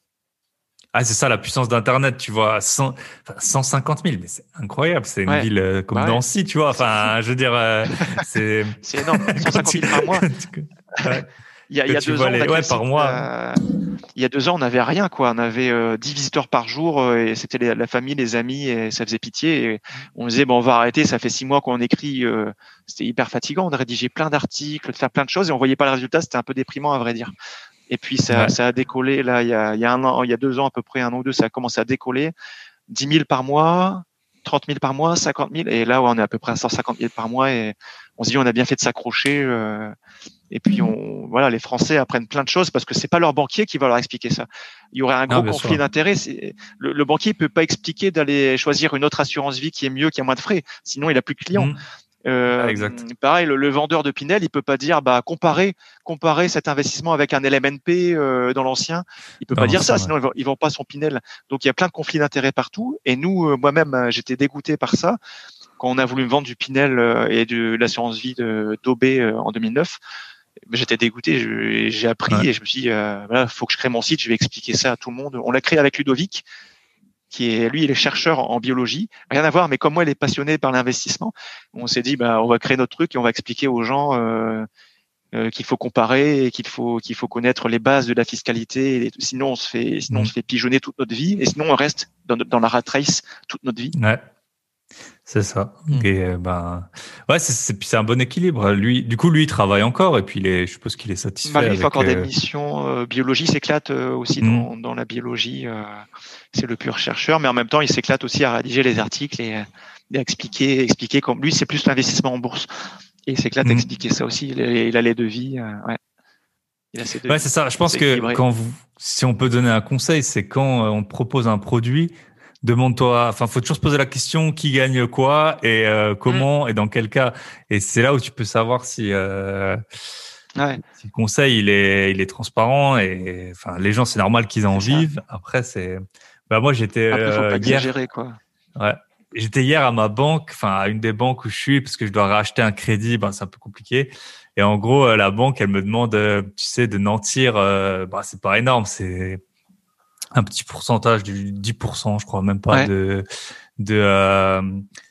Ah, c'est ça la puissance d'Internet, tu vois, cent, cent cinquante mille, mais c'est incroyable, c'est une ouais. ville euh, comme bah ouais. Nancy, tu vois, enfin, je veux dire, euh, c'est... c'est énorme, cent cinquante mille par mois. Ouais. Il y a, il y a deux ans, les... on a ouais, par mois. Euh, il y a deux ans, on n'avait rien, quoi. On avait euh, dix visiteurs par jour euh, et c'était les, la famille, les amis et ça faisait pitié. Et on disait, bon, on va arrêter, ça fait six mois qu'on écrit. Euh, c'était hyper fatigant, on a rédigé plein d'articles, de faire plein de choses et on voyait pas le résultat, c'était un peu déprimant, à vrai dire. Et puis ça, ouais. ça a décollé là. Il y a, il y a un an, il y a deux ans à peu près, un an ou deux, ça a commencé à décoller. dix mille par mois, trente mille par mois, cinquante mille. Et là, ouais, on est à peu près à cent cinquante mille par mois. Et on se dit, on a bien fait de s'accrocher. Euh, et puis, on, voilà, les Français apprennent plein de choses parce que c'est pas leur banquier qui va leur expliquer ça. Il y aurait un gros ah, conflit sûr. d'intérêts. C'est, le, le banquier peut pas expliquer d'aller choisir une autre assurance vie qui est mieux, qui a moins de frais. Sinon, il a plus de clients. Mmh. Euh, ah, exact. Pareil, le, le vendeur de Pinel, il peut pas dire, bah, comparer, comparer cet investissement avec un L M N P euh, dans l'ancien. Il peut non, pas dire ça, ouais. sinon ils vont, ils vont pas son Pinel. Donc il y a plein de conflits d'intérêts partout. Et nous, euh, moi-même, j'étais dégoûté par ça quand on a voulu me vendre du Pinel euh, et de l'assurance vie de d'O B euh, en deux mille neuf. J'étais dégoûté. Je, j'ai appris ouais. et je me suis dit, euh, voilà, faut que je crée mon site. Je vais expliquer ça à tout le monde. On l'a créé avec Ludovic, qui est, lui, il est chercheur en biologie. Rien à voir, mais comme moi, il est passionné par l'investissement. On s'est dit, bah, on va créer notre truc et on va expliquer aux gens euh, euh, qu'il faut comparer et qu'il faut qu'il faut connaître les bases de la fiscalité. Et sinon, on se fait sinon mmh. on se fait pigeonner toute notre vie et sinon on reste dans, dans la rat race toute notre vie. Ouais. C'est ça. Mmh. Et euh, ben ouais, c'est c'est puis c'est un bon équilibre. Lui, du coup, lui, il travaille encore et puis il est, je suppose qu'il est satisfait. Marie avec, fait encore euh... des missions euh, biologie, s'éclate euh, aussi mmh. dans dans la biologie. Euh, c'est le pur chercheur, mais en même temps, il s'éclate aussi à rédiger les articles et, et à expliquer, expliquer comme lui, c'est plus l'investissement en bourse et il s'éclate mmh. à expliquer ça aussi. Il a, il a les devis. Euh, ouais. Il a ses devis. Ouais, c'est ça. Je pense que équilibré. Quand vous, si on peut donner un conseil, c'est quand on propose un produit. Demande-toi, enfin, faut toujours se poser la question qui gagne quoi et euh, comment mmh. et dans quel cas. Et c'est là où tu peux savoir si, euh, ouais. si le conseil il est, il est transparent et enfin, les gens c'est normal qu'ils en c'est vivent. Ça. Après c'est, bah moi j'étais Après, faut pas euh, hier. Exagérer, quoi. Ouais. J'étais hier à ma banque, enfin à une des banques où je suis parce que je dois racheter un crédit, ben c'est un peu compliqué. Et en gros la banque elle me demande, tu sais, de nantir, euh, bah c'est pas énorme, c'est un petit pourcentage du dix pour cent, je crois même pas ouais. de de euh,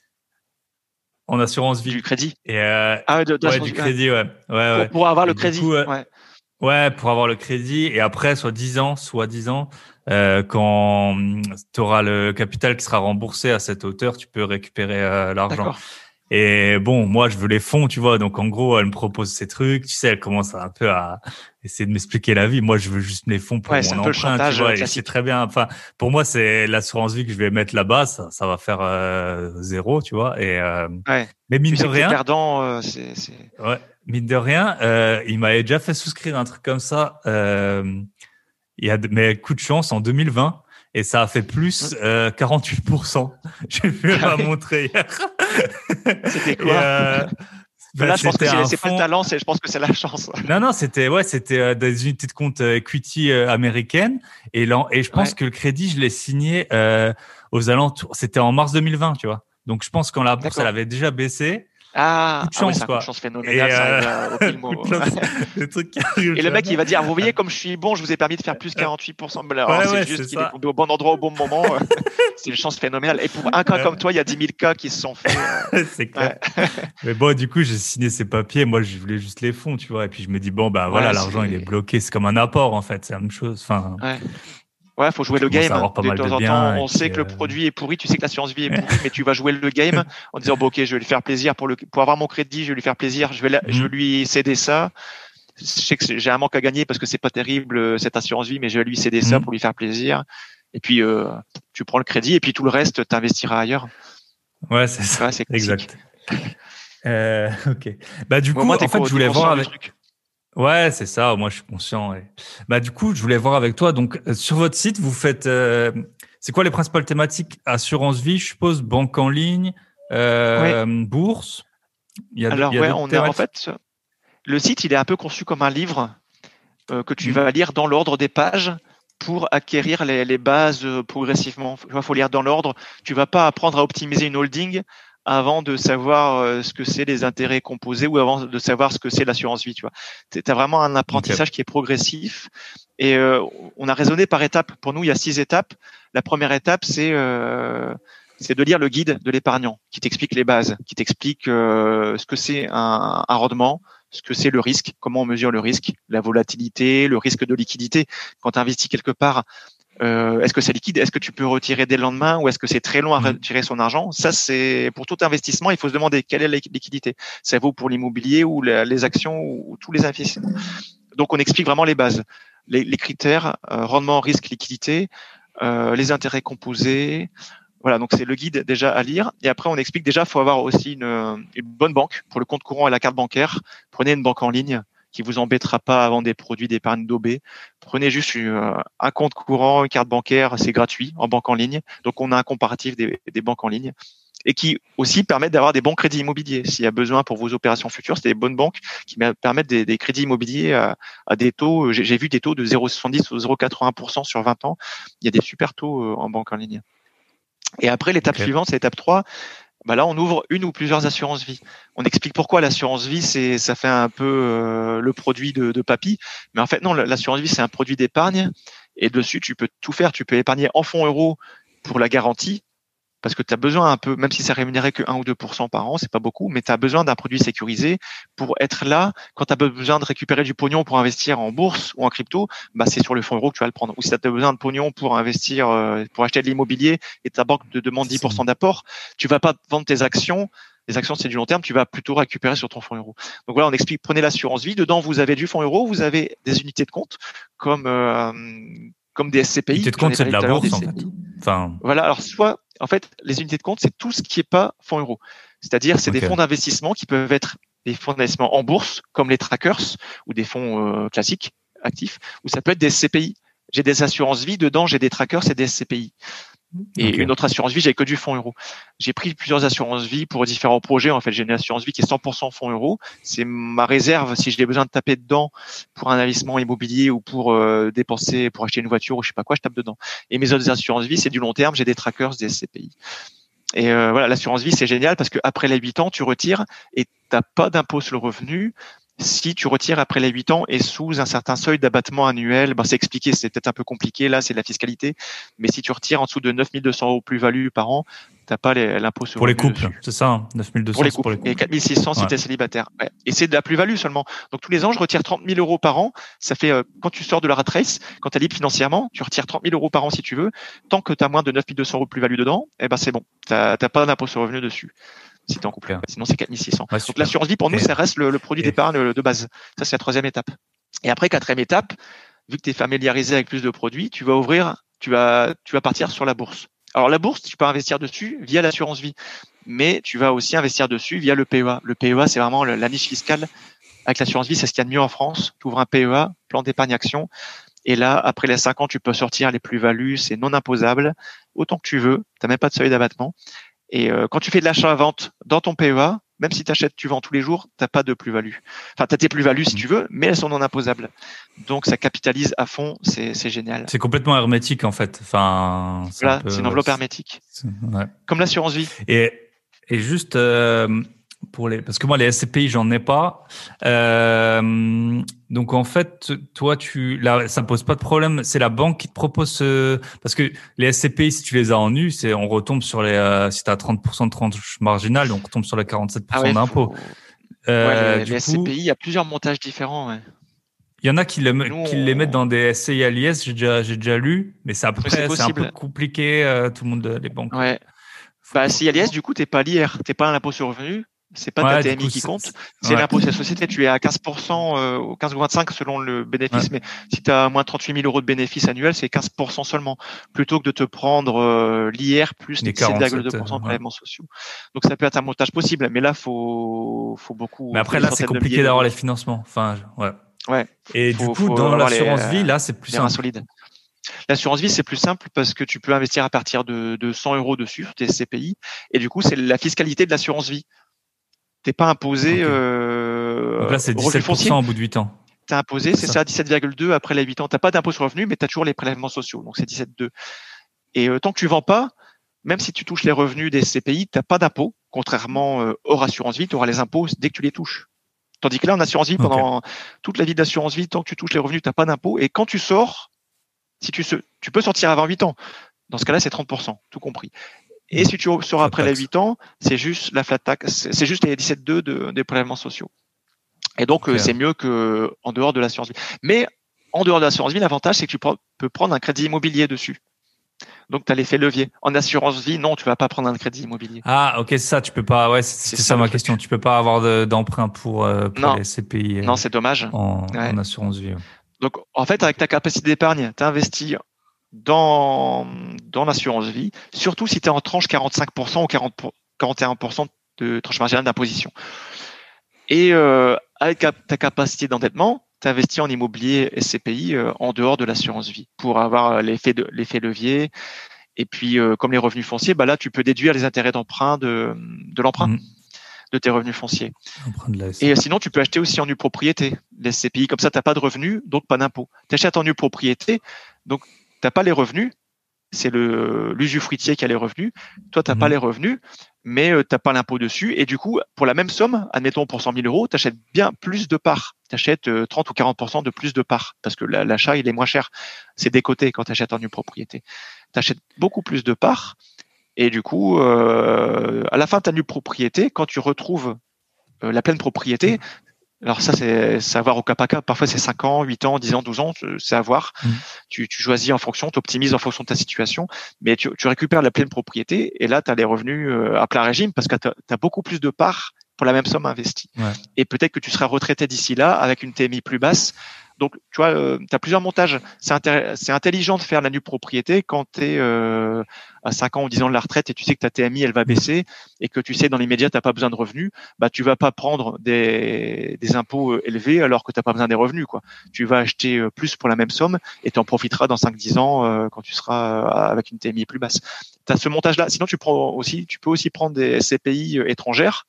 en assurance vie du crédit et euh, ah de, de ouais du crédit ouais ouais, pour, ouais. pour avoir et le crédit coup, ouais Ouais, pour avoir le crédit. Et après, soit dix ans, soit dix ans, euh, quand tu auras le capital qui sera remboursé à cette hauteur, tu peux récupérer euh, l'argent. D'accord. Et bon, moi, je veux les fonds, tu vois. Donc, en gros, elle me propose ces trucs. Tu sais, elle commence un peu à essayer de m'expliquer la vie. Moi, je veux juste les fonds pour Ouais, c'est mon un peu le emprunt, tu chantage euh, vois. Et c'est classique. très bien. Enfin, pour moi, c'est l'assurance vie que je vais mettre là-bas. Ça, ça va faire euh, zéro, tu vois. Et euh, Ouais. mais mine Tu de sais que t'es rien, perdant, euh, c'est, c'est... ouais, mine de rien, euh, il m'avait déjà fait souscrire un truc comme ça. Euh, il y a, de- mais coup de chance en deux mille vingt. Et ça a fait Hmm. plus euh, quarante-huit pour cent. J'ai vu, elle Ah m'a oui. montré hier. C'était Et quoi? euh, Mais bah, là, je pense que c'était c'est, un c'est pas le fonds. talent, c'est, je pense que c'est la chance. Non, non, c'était ouais, c'était euh, des unités de compte euh, equity euh, américaines. Et là, et je pense Ouais. que le crédit, je l'ai signé euh, aux alentours. C'était en mars deux mille vingt, tu vois. Donc je pense quand la bourse, elle D'accord. avait déjà baissé. Coup Ah, de ah ouais, c'est chance, un coup de quoi. chance Et phénoménal, ça euh, arrive à- au pile coup de mot. chance, le truc qui arrive Et le mec, jamais. il va dire, vous voyez, comme je suis bon, je vous ai permis de faire plus Euh, quarante-huit pour cent. Mais alors, Ouais, c'est ouais, c'est juste qu'il est ça. tombé au bon endroit au bon moment. C'est une chance phénoménale. Et pour un cas Euh, comme toi, il y a dix mille cas qui se sont faits. euh, c'est clair. Ouais, Mais bon, du coup, j'ai signé ces papiers. Moi, je voulais juste les fonds, tu vois. Et puis, je me dis, bon, bah voilà, ouais, l'argent, il est c'est, bloqué. C'est comme un apport, en fait. C'est la même chose. Enfin, ouais. Ouais, faut jouer je le commence à game. avoir pas De mal de temps en temps, biens. Et on sait puis, que le euh... produit est pourri, tu sais que l'assurance vie est pourrie, mais tu vas jouer le game en disant, bon, ok, je vais lui faire plaisir pour le, pour avoir mon crédit, je vais lui faire plaisir, je vais, la- je vais hmm, lui céder ça. Je sais que c'est- j'ai un manque à gagner parce que c'est pas terrible, euh, cette assurance vie, mais je vais lui céder ça hmm. pour lui faire plaisir. Et puis, euh, tu prends le crédit et puis tout le reste, t'investiras ailleurs. Ouais, c'est ça. Ouais, c'est classique. Exact. Euh, ok. Bah, du Mais au coup, moins, en t'es, fait, co- je t'es voulais voir conscient du avec. truc. Ouais, c'est ça. Moi, je suis conscient. Ouais. Bah, du coup, je voulais voir avec toi. Donc, euh, sur votre site, vous faites. Euh... C'est quoi les principales thématiques? Assurance vie, je suppose, banque en ligne, Oui. euh, bourse. Il y a, de- il Alors, y a ouais, d'autres on a, en thématiques? fait, le site, il est un peu conçu comme un livre euh, que tu Hmm. vas lire dans l'ordre des pages pour acquérir les, les bases euh, progressivement. Il faut lire dans l'ordre. Tu vas pas apprendre à optimiser une holding avant de savoir euh, ce que c'est les intérêts composés ou avant de savoir ce que c'est l'assurance vie. Tu vois, tu as vraiment un Ok. apprentissage qui est progressif et euh, on a raisonné par étapes. Pour nous, il y a six étapes. La première étape, c'est euh, c'est de lire le guide de l'épargnant qui t'explique les bases, qui t'explique euh, ce que c'est un, un rendement, ce que c'est le risque, comment on mesure le risque, la volatilité, le risque de liquidité. Quand tu investis quelque part, euh, est-ce que c'est liquide? Est-ce que tu peux retirer dès le lendemain ou est-ce que c'est très long à Hmm. retirer son argent? Ça, c'est pour tout investissement, il faut se demander quelle est la liquidité. Ça vaut pour l'immobilier ou la, les actions ou, ou tous les investissements. Donc, on explique vraiment les bases, les, les critères, euh, rendement, risque, liquidité, euh, les intérêts composés. Voilà, donc c'est le guide déjà à lire. Et après, on explique déjà, il faut avoir aussi une, une bonne banque pour le compte courant et la carte bancaire. Prenez une banque en ligne qui vous embêtera pas à vendre des produits d'épargne d'O B. Prenez juste euh, un compte courant, une carte bancaire, c'est gratuit en banque en ligne. Donc, on a un comparatif des, des banques en ligne et qui aussi permettent d'avoir des bons crédits immobiliers. S'il y a besoin pour vos opérations futures, c'est des bonnes banques qui permettent des, des crédits immobiliers à, à des taux. J'ai, j'ai vu des taux de zéro virgule soixante-dix ou zéro virgule quatre-vingts pour cent sur vingt ans. Il y a des super taux euh, en banque en ligne. Et après, l'étape Ok. suivante, c'est l'étape trois. Bah là, on ouvre une ou plusieurs assurances vie. On explique pourquoi l'assurance vie, c'est, ça fait un peu euh, le produit de, de papy. Mais en fait, non, l'assurance vie, c'est un produit d'épargne. Et dessus, tu peux tout faire. Tu peux épargner en fonds euros pour la garantie. Parce que tu as besoin un peu, même si ça rémunérait que un ou deux pour cent par an, c'est pas beaucoup, mais tu as besoin d'un produit sécurisé pour être là. Quand tu as besoin de récupérer du pognon pour investir en bourse ou en crypto, bah c'est sur le fonds euro que tu vas le prendre. Ou si tu as besoin de pognon pour investir, euh, pour acheter de l'immobilier et ta banque te demande dix pour cent d'apport, tu vas pas vendre tes actions. Les actions, c'est du long terme, tu vas plutôt récupérer sur ton fonds euro. Donc voilà, on explique, prenez l'assurance vie. Dedans, vous avez du fonds euro, vous avez des unités de compte comme, euh, comme des Unité S C P I. de J'en compte, ai c'est de parlé la tout à l'heure des bourse, en fait. S C P I. Enfin, Voilà, alors soit, en fait, les unités de compte, c'est tout ce qui n'est pas fonds euros. C'est-à-dire, c'est des fonds ok. d'investissement qui peuvent être des fonds d'investissement en bourse, comme les trackers, ou des fonds euh, classiques, actifs, ou ça peut être des S C P I. J'ai des assurances vie, dedans, j'ai des trackers et des S C P I. Et Ok. une autre assurance vie, j'ai que du fonds euro. J'ai pris plusieurs assurances vie pour différents projets. En fait, j'ai une assurance vie qui est cent pour cent fonds euro. C'est ma réserve si j'ai besoin de taper dedans pour un investissement immobilier ou pour euh, dépenser, pour acheter une voiture ou je sais pas quoi, je tape dedans. Et mes autres assurances vie, c'est du long terme. J'ai des trackers, des S C P I. Et euh, voilà, l'assurance vie, c'est génial parce qu'après les huit ans, tu retires et t'as pas d'impôt sur le revenu. Si tu retires après les huit ans et sous un certain seuil d'abattement annuel, ben c'est expliqué, c'est peut-être un peu compliqué, là, c'est de la fiscalité. Mais si tu retires en dessous de neuf mille deux cents euros plus-value par an, t'as pas les, l'impôt sur pour le les revenu couples, dessus. c'est ça, hein, neuf mille deux cents Pour les c'est couples. pour les couples. Et quatre mille six cents si Ouais. tu es célibataire. Ouais. Et c'est de la plus-value seulement. Donc tous les ans, je retire trente mille euros par an. Ça fait, euh, quand tu sors de la rat race, quand tu es libre financièrement, tu retires trente mille euros par an si tu veux. Tant que tu as moins de neuf mille deux cents euros de plus-value dedans, eh ben c'est bon. Tu n'as pas d'impôt sur le revenu dessus. Si t'es en couple. Super. Sinon, c'est quatre mille six cents. Ouais, Donc, super. l'assurance vie, pour nous, Et- ça reste le, le produit et- d'épargne de base. Ça, c'est la troisième étape. Et après, quatrième étape, vu que tu es familiarisé avec plus de produits, tu vas ouvrir, tu vas, tu vas partir sur la bourse. Alors, la bourse, tu peux investir dessus via l'assurance vie, mais tu vas aussi investir dessus via le P E A. Le P E A, c'est vraiment la niche fiscale. Avec l'assurance vie, c'est ce qu'il y a de mieux en France. Tu ouvres un P E A, plan d'épargne action. Et là, après les cinq ans, tu peux sortir les plus-values, c'est non imposable, autant que tu veux. Tu n'as même pas de seuil d'abattement. Et euh, quand tu fais de l'achat-vente dans ton P E A, même si tu achètes, tu vends tous les jours, tu n'as pas de plus-value. Enfin, tu as tes plus-values si tu veux, mais elles sont non imposables. Donc, ça capitalise à fond, c'est, c'est génial. C'est complètement hermétique en fait. Enfin, c'est Voilà, un peu, c'est une enveloppe hermétique. c'est- ouais. Comme l'assurance vie. Et, et juste euh, pour les, parce que moi les S C P I j'en ai pas. Euh, donc en fait, toi tu, là ça pose pas de problème. C'est la banque qui te propose ce, parce que les S C P I si tu les as en nu, c'est on retombe sur les, euh, si t'as trente pour cent de tranche marginale, donc on retombe sur les quarante-sept pour cent Ah ouais, d'impôt. faut... Euh, ouais, les, du les coup, S C P I, il y a plusieurs montages différents. Ouais. il y en a qui les, Nous, qui les mettent on... dans des S C I à l'I S, j'ai déjà, j'ai déjà lu, mais c'est Mais c'est après, c'est un peu possible. compliqué, euh, tout le monde, les banques. Ouais. Faut- Bah, si à l'I S, du coup, t'es pas l'I R, t'es pas un impôt sur le revenu, c'est pas ta Ouais, du T M I coup, qui c'est- compte, c'est- c'est ouais. l'impôt sur la société, tu es à quinze pour cent, euh, ou quinze ou vingt-cinq selon le bénéfice, Ouais. mais si tu as moins de trente-huit mille euros de bénéfice annuel, c'est quinze pour cent seulement, plutôt que de te prendre euh, l'I R plus les Les dix-sept virgule deux quarante-sept, pour cent de euh, ouais. prélèvements sociaux. Donc ça peut être un montage possible, mais là, faut, faut beaucoup, Mais faut après, des là, c'est centaines de milliers compliqué d'avoir d'euros. les financements. Enfin, je- ouais. Ouais, Et du faut, coup, faut dans avoir les, l'assurance vie, euh, là, c'est plus les reins simple. solides. L'assurance vie, c'est plus simple parce que tu peux investir à partir de, de cent euros dessus, sur tes S C P I, et du coup, c'est la fiscalité de l'assurance vie. T'es pas imposé Ok. euh, Donc là, c'est revenu dix-sept pour foncier. cent au bout de huit ans. T'es imposé, C'est c'est ça. ça, dix-sept virgule deux après les huit ans. T'as pas d'impôt sur le revenu, mais t'as toujours les prélèvements sociaux. Donc c'est dix-sept virgule deux. Et euh, tant que tu vends pas, même si tu touches les revenus des S C P I, t'as pas d'impôt. Contrairement euh, hors assurance vie, tu auras les impôts dès que tu les touches. Tandis que là, en assurance vie, pendant toute la vie d'assurance vie, tant que tu touches les revenus, t'as pas d'impôt. Et quand tu sors, si tu, se, tu peux sortir avant huit ans. Dans ce cas-là, c'est trente pour cent, tout compris. Et si tu sors après les huit ans, c'est juste la flat tax, c'est juste les dix-sept virgule deux de, des prélèvements sociaux. Et donc, Ok. euh, c'est mieux que en dehors de l'assurance vie. Mais en dehors de l'assurance vie, l'avantage, c'est que tu peux prendre un crédit immobilier dessus. Donc, tu as l'effet levier. En assurance vie, non, tu vas pas prendre un crédit immobilier. Ah, ok, c'est ça, tu peux pas, ouais, c'était C'est ça, ça, le ma truc. question. Tu peux pas avoir de- d'emprunt pour, euh, pour Non. les S C P I euh, Non, c'est dommage. en, Ouais. en assurance vie. Ouais. Donc, en fait, avec ta capacité d'épargne, tu investis dans, dans l'assurance vie, surtout si tu es en tranche quarante-cinq pour cent ou quarante pour, quarante et un pour cent de tranche marginale d'imposition. Et euh, avec ta capacité d'endettement, tu investis en immobilier S C P I euh, en dehors de l'assurance vie pour avoir l'effet de l'effet levier. Et puis, euh, comme les revenus fonciers, bah là, tu peux déduire les intérêts d'emprunt de, de l'emprunt Mmh. de tes revenus fonciers. Emprunt de la S C P I. Et euh, sinon, tu peux acheter aussi en nue propriété les S C P I. Comme ça, tu n'as pas de revenus, donc pas d'impôt. Tu achètes en nue propriété, donc tu n'as pas les revenus. C'est le l'usufruitier qui a les revenus. Toi, tu n'as Mmh. pas les revenus, mais euh, tu n'as pas l'impôt dessus. Et du coup, pour la même somme, admettons pour cent mille euros, tu achètes bien plus de parts. Tu achètes euh, trente ou quarante pour cent de plus de parts parce que la- l'achat, il est moins cher. C'est décoté quand tu achètes en nue propriété. Tu achètes beaucoup plus de parts. Et du coup, euh, à la fin de ta nue propriété, quand tu retrouves euh, la pleine propriété, alors ça, c'est, c'est à voir au cas par cas. Parfois, c'est cinq ans, huit ans, dix ans, douze ans, c'est à voir. Mmh. Tu, tu choisis en fonction, tu optimises en fonction de ta situation, mais tu, tu récupères la pleine propriété et là, tu as les revenus euh, à plein régime parce que tu as beaucoup plus de parts pour la même somme investie. Ouais. Et peut-être que tu seras retraité d'ici là avec une T M I plus basse. Donc, tu vois, euh, tu as plusieurs montages. C'est, intér- c'est intelligent de faire la nue propriété quand tu es euh, à cinq ans ou dix ans de la retraite et tu sais que ta T M I, elle va baisser et que tu sais dans l'immédiat, tu n'as pas besoin de revenus. Bah, tu vas pas prendre des, des impôts euh, élevés alors que tu n'as pas besoin des revenus, quoi. Tu vas acheter euh, plus pour la même somme et tu en profiteras dans cinq dix ans euh, quand tu seras euh, avec une T M I plus basse. Tu as ce montage-là. Sinon, tu prends aussi, tu peux aussi prendre des S C P I euh, étrangères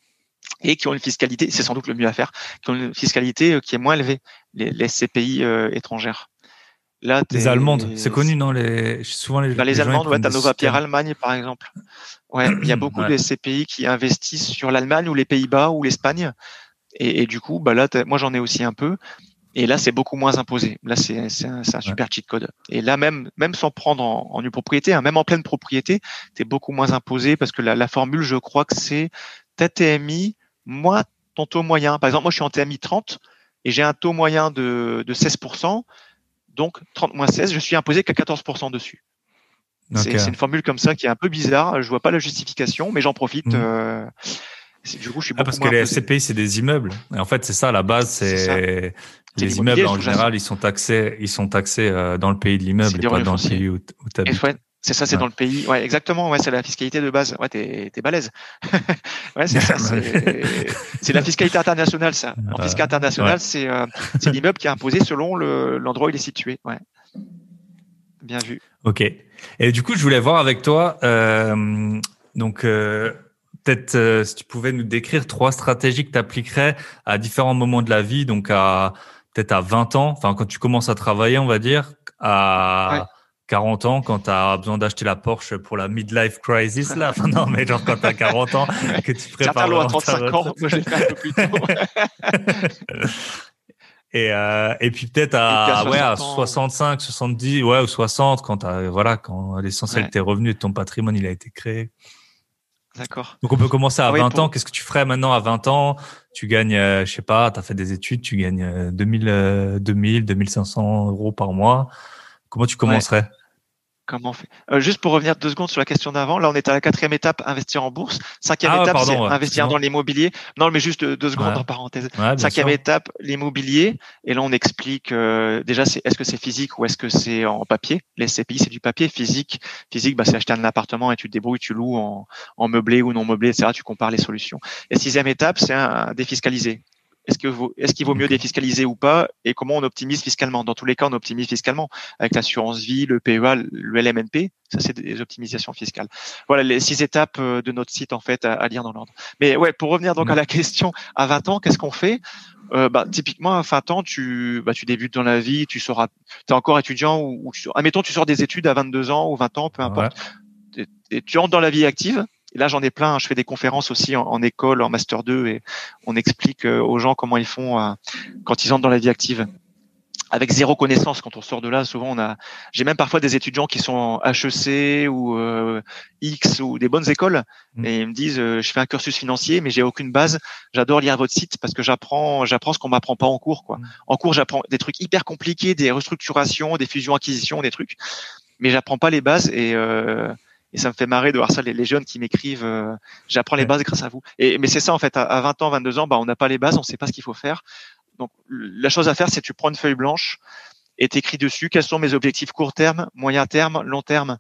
et qui ont une fiscalité, c'est sans doute le mieux à faire, qui ont une fiscalité euh, qui est moins élevée, les, les S C P I euh, étrangères. Là, Les Allemandes, c'est connu, non? Les, souvent les, bah, les, les gens, Allemandes, ils ouais, prennent t'as des Nova Pierre systèmes. Allemagne, par exemple. Ouais, il y a beaucoup Ouais. de S C P I qui investissent sur l'Allemagne ou les Pays-Bas ou l'Espagne. Et, et du coup, bah là, t'as- moi, j'en ai aussi un peu. Et là, c'est beaucoup moins imposé. Là, c'est, c'est un, c'est un super ouais. cheat code. Et là, même, même sans prendre en, en une propriété, hein, même en pleine propriété, t'es beaucoup moins imposé parce que la, la formule, je crois que c'est ta T M I moins ton taux moyen. Par exemple, moi, je suis en T M I trente et j'ai un taux moyen de, de seize pour cent. Donc, trente moins seize, je suis imposé qu'à quatorze pour cent dessus. Okay. C'est, c'est une formule comme ça qui est un peu bizarre. Je vois pas la justification, mais j'en profite. Mmh. Euh, du coup, je suis beaucoup ah, parce moins que les imposé. S C P I, c'est des immeubles. Et en fait, c'est ça, à la base, c'est, c'est les immeubles en général, ils sont taxés, ils sont taxés euh, dans le pays de l'immeuble et pas dans foncier. Le pays où, où tu habites. Ouais, c'est ça, c'est ouais. dans le pays. Ouais, exactement. Ouais, c'est la fiscalité de base. Ouais, t'es, t'es balèze. ouais, c'est ça. C'est, c'est la fiscalité internationale, ça. En fiscalité internationale, ouais. c'est, euh, c'est l'immeuble qui est imposé selon le, l'endroit où il est situé. Ouais. Bien vu. Ok. Et du coup, je voulais voir avec toi, euh, donc euh, peut-être euh, si tu pouvais nous décrire trois stratégies que tu appliquerais à différents moments de la vie, donc à peut-être à vingt ans, enfin quand tu commences à travailler, on va dire, à ouais. quarante ans, quand tu as besoin d'acheter la Porsche pour la midlife crisis, là, enfin, non, mais genre quand tu as quarante ans, que tu prépares. Certains l'ont à trente-cinq ans, moi je l'ai fait un peu plus tôt. Et, euh, et puis peut-être à, à ouais à soixante-cinq, soixante-dix, ouais ou soixante quand t'as, voilà quand l'essentiel ouais. de tes revenus et de ton patrimoine il a été créé. D'accord. Donc on peut commencer à ah, vingt oui, pour... ans. Qu'est-ce que tu ferais maintenant à vingt ans? Tu gagnes, euh, je sais pas, t'as fait des études, tu gagnes euh, deux mille, euh, deux mille, deux mille cinq cents euros par mois. Comment tu commencerais? Ouais. Comment on fait euh, Juste pour revenir deux secondes sur la question d'avant, là on est à la quatrième étape, investir en bourse. Cinquième ah, étape, pardon, c'est ouais, investir dans l'immobilier. Non, mais juste deux secondes ouais. en parenthèse. Ouais, Cinquième sûr. étape, l'immobilier. Et là on explique euh, déjà, c'est, est-ce que c'est physique ou est-ce que c'est en papier? Les S C P I, c'est du papier. Physique, physique, bah, c'est acheter un appartement et tu te débrouilles, tu loues en, en meublé ou non meublé, et cetera. Tu compares les solutions. Et sixième étape, c'est un, un défiscalisé. Est-ce que vous, est-ce qu'il vaut mieux défiscaliser ou pas et comment on optimise fiscalement? Dans tous les cas, on optimise fiscalement avec l'assurance vie, le P E A, le L M N P. Ça, c'est des optimisations fiscales. Voilà les six étapes de notre site en fait à, à lire dans l'ordre. Mais ouais, pour revenir donc à la question, à vingt ans, qu'est-ce qu'on fait? Euh, bah, typiquement à vingt ans, tu, bah, tu débutes dans la vie, tu seras, t'es encore étudiant ou, ou tu, admettons, tu sors des études à vingt-deux ans ou vingt ans, peu importe. Ouais. Et tu entres dans la vie active. Et là, j'en ai plein. Je fais des conférences aussi en, en école, en master deux, et on explique aux gens comment ils font euh, quand ils entrent dans la vie active. Avec zéro connaissance, quand on sort de là, souvent on a. J'ai même parfois des étudiants qui sont en H E C ou euh, X ou des bonnes écoles, mmh. et ils me disent euh, je fais un cursus financier, mais j'ai aucune base. J'adore lire votre site parce que j'apprends, j'apprends ce qu'on m'apprend pas en cours, quoi. Mmh. En cours, j'apprends des trucs hyper compliqués, des restructurations, des fusions-acquisitions, des trucs, mais j'apprends pas les bases et euh, Et ça me fait marrer de voir ça, les, les jeunes qui m'écrivent euh, « j'apprends les bases grâce à vous ». Et mais c'est ça en fait, à, à vingt ans, vingt-deux ans, bah, on n'a pas les bases, on ne sait pas ce qu'il faut faire. Donc la chose à faire, c'est que tu prends une feuille blanche et t'écris dessus quels sont mes objectifs court terme, moyen terme, long terme.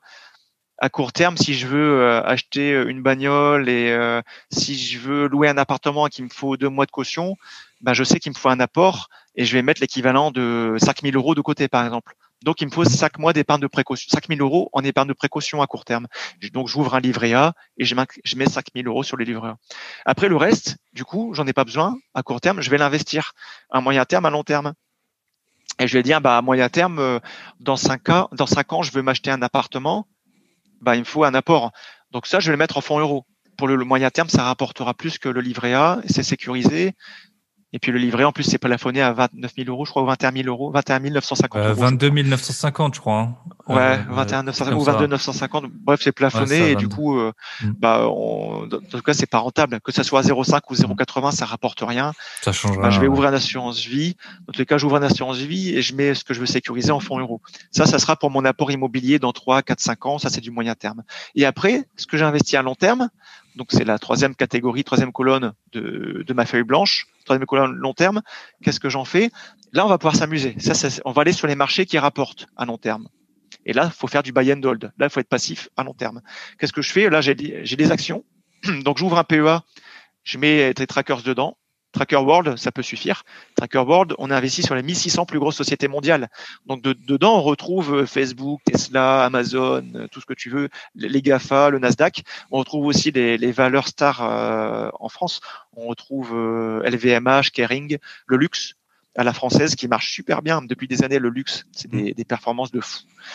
À court terme, si je veux euh, acheter une bagnole et euh, si je veux louer un appartement et qu'il me faut deux mois de caution, bah, je sais qu'il me faut un apport et je vais mettre l'équivalent de cinq mille euros de côté par exemple. Donc, il me faut cinq mois d'épargne de précaution, cinq mille euros en épargne de précaution à court terme. Donc, j'ouvre un livret A et je mets cinq mille euros sur les livrets A. Après, le reste, du coup, j'en ai pas besoin à court terme, je vais l'investir à moyen terme, à long terme. Et je vais dire, bah, à moyen terme, dans cinq ans, dans cinq ans, je veux m'acheter un appartement, bah, il me faut un apport. Donc, ça, je vais le mettre en fonds euros. Pour le, le moyen terme, ça rapportera plus que le livret A, c'est sécurisé. Et puis le livret, en plus, c'est plafonné à vingt-neuf mille euros, je crois, ou vingt et un mille euros, vingt et un mille neuf cent cinquante euh, euros. vingt-deux mille neuf cent cinquante, je crois. Hein. Ouais, euh, vingt et un mille neuf cent cinquante ou vingt-deux mille neuf cent cinquante. Bref, c'est plafonné ouais, et du coup, euh, mm. bah, on, en tout cas, c'est pas rentable. Que ça soit zéro virgule cinq ou zéro virgule quatre-vingts, ça rapporte rien. Ça change bah, rien. Je vais ouais. ouvrir une assurance vie. Dans tous les cas, j'ouvre une assurance vie et je mets ce que je veux sécuriser en fonds euros. Ça, ça sera pour mon apport immobilier dans trois, quatre, cinq ans. Ça, c'est du moyen terme. Et après, ce que j'ai investi à long terme, donc c'est la troisième catégorie, troisième colonne de, de ma feuille blanche, troisième colonne long terme. Qu'est-ce que j'en fais? Là, on va pouvoir s'amuser. Ça, ça, on va aller sur les marchés qui rapportent à long terme. Et là, il faut faire du buy and hold. Là, il faut être passif à long terme. Qu'est-ce que je fais? Là, j'ai, j'ai des actions. Donc, j'ouvre un P E A, je mets des trackers dedans. Tracker World, ça peut suffire. Tracker World, on a investi sur les mille six cents plus grosses sociétés mondiales. Donc, de, dedans, on retrouve Facebook, Tesla, Amazon, tout ce que tu veux, les GAFA, le Nasdaq. On retrouve aussi les, les valeurs stars euh, en France. On retrouve euh, L V M H, Kering, le luxe à la française qui marche super bien depuis des années. Le luxe, c'est des, des performances de fou.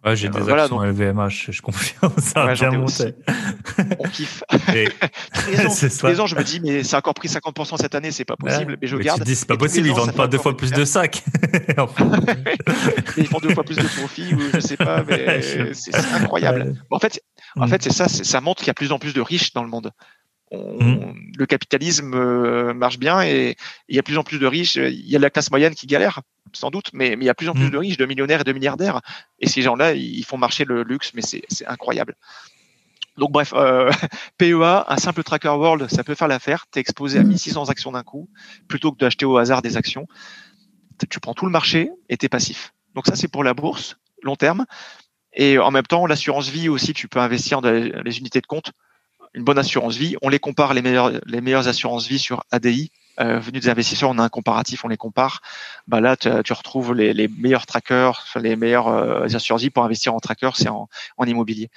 Ouais, j'ai des euh, voilà, actions donc, L V M H, je confirme, ça a ouais, bien j'en ai monté. aussi. On kiffe. Et... tous les ans, c'est tous les ça. ans, je me dis, mais ça a encore pris cinquante pour cent cette année, c'est pas Ouais. possible, mais je Mais tu te garde. dis, c'est pas Et tous possible, les ils ans, ça vendent fait pas deux encore fois mieux de plus faire. de sacs. Enfin, Mais ils font deux fois plus de profit ou je sais pas, mais je... c'est, c'est incroyable. ouais. En fait, en Mm. fait, c'est ça, c'est, ça montre qu'il y a de plus en plus de riches dans le monde. On, Mm. le capitalisme euh, marche bien et il y a de plus en plus de riches. Il y a de la classe moyenne qui galère, sans doute, mais, mais il y a de plus en plus Mm. de riches, de millionnaires et de milliardaires. Et ces gens-là, ils font marcher le luxe, mais c'est, c'est incroyable. Donc bref, euh, P E A, un simple tracker world, ça peut faire l'affaire. Tu es exposé à mille six cents actions d'un coup, plutôt que d'acheter au hasard des actions. Tu prends tout le marché et tu es passif. Donc ça, c'est pour la bourse, long terme. Et en même temps, l'assurance vie aussi, tu peux investir dans les unités de compte. Une bonne assurance vie, on les compare, les meilleures, les meilleures assurances vie sur A D I. Euh, venus des investisseurs, on a un comparatif, on les compare. Bah là, tu, tu retrouves les, les meilleurs trackers, les meilleures euh, assurances vie pour investir en tracker, c'est en, en immobilier.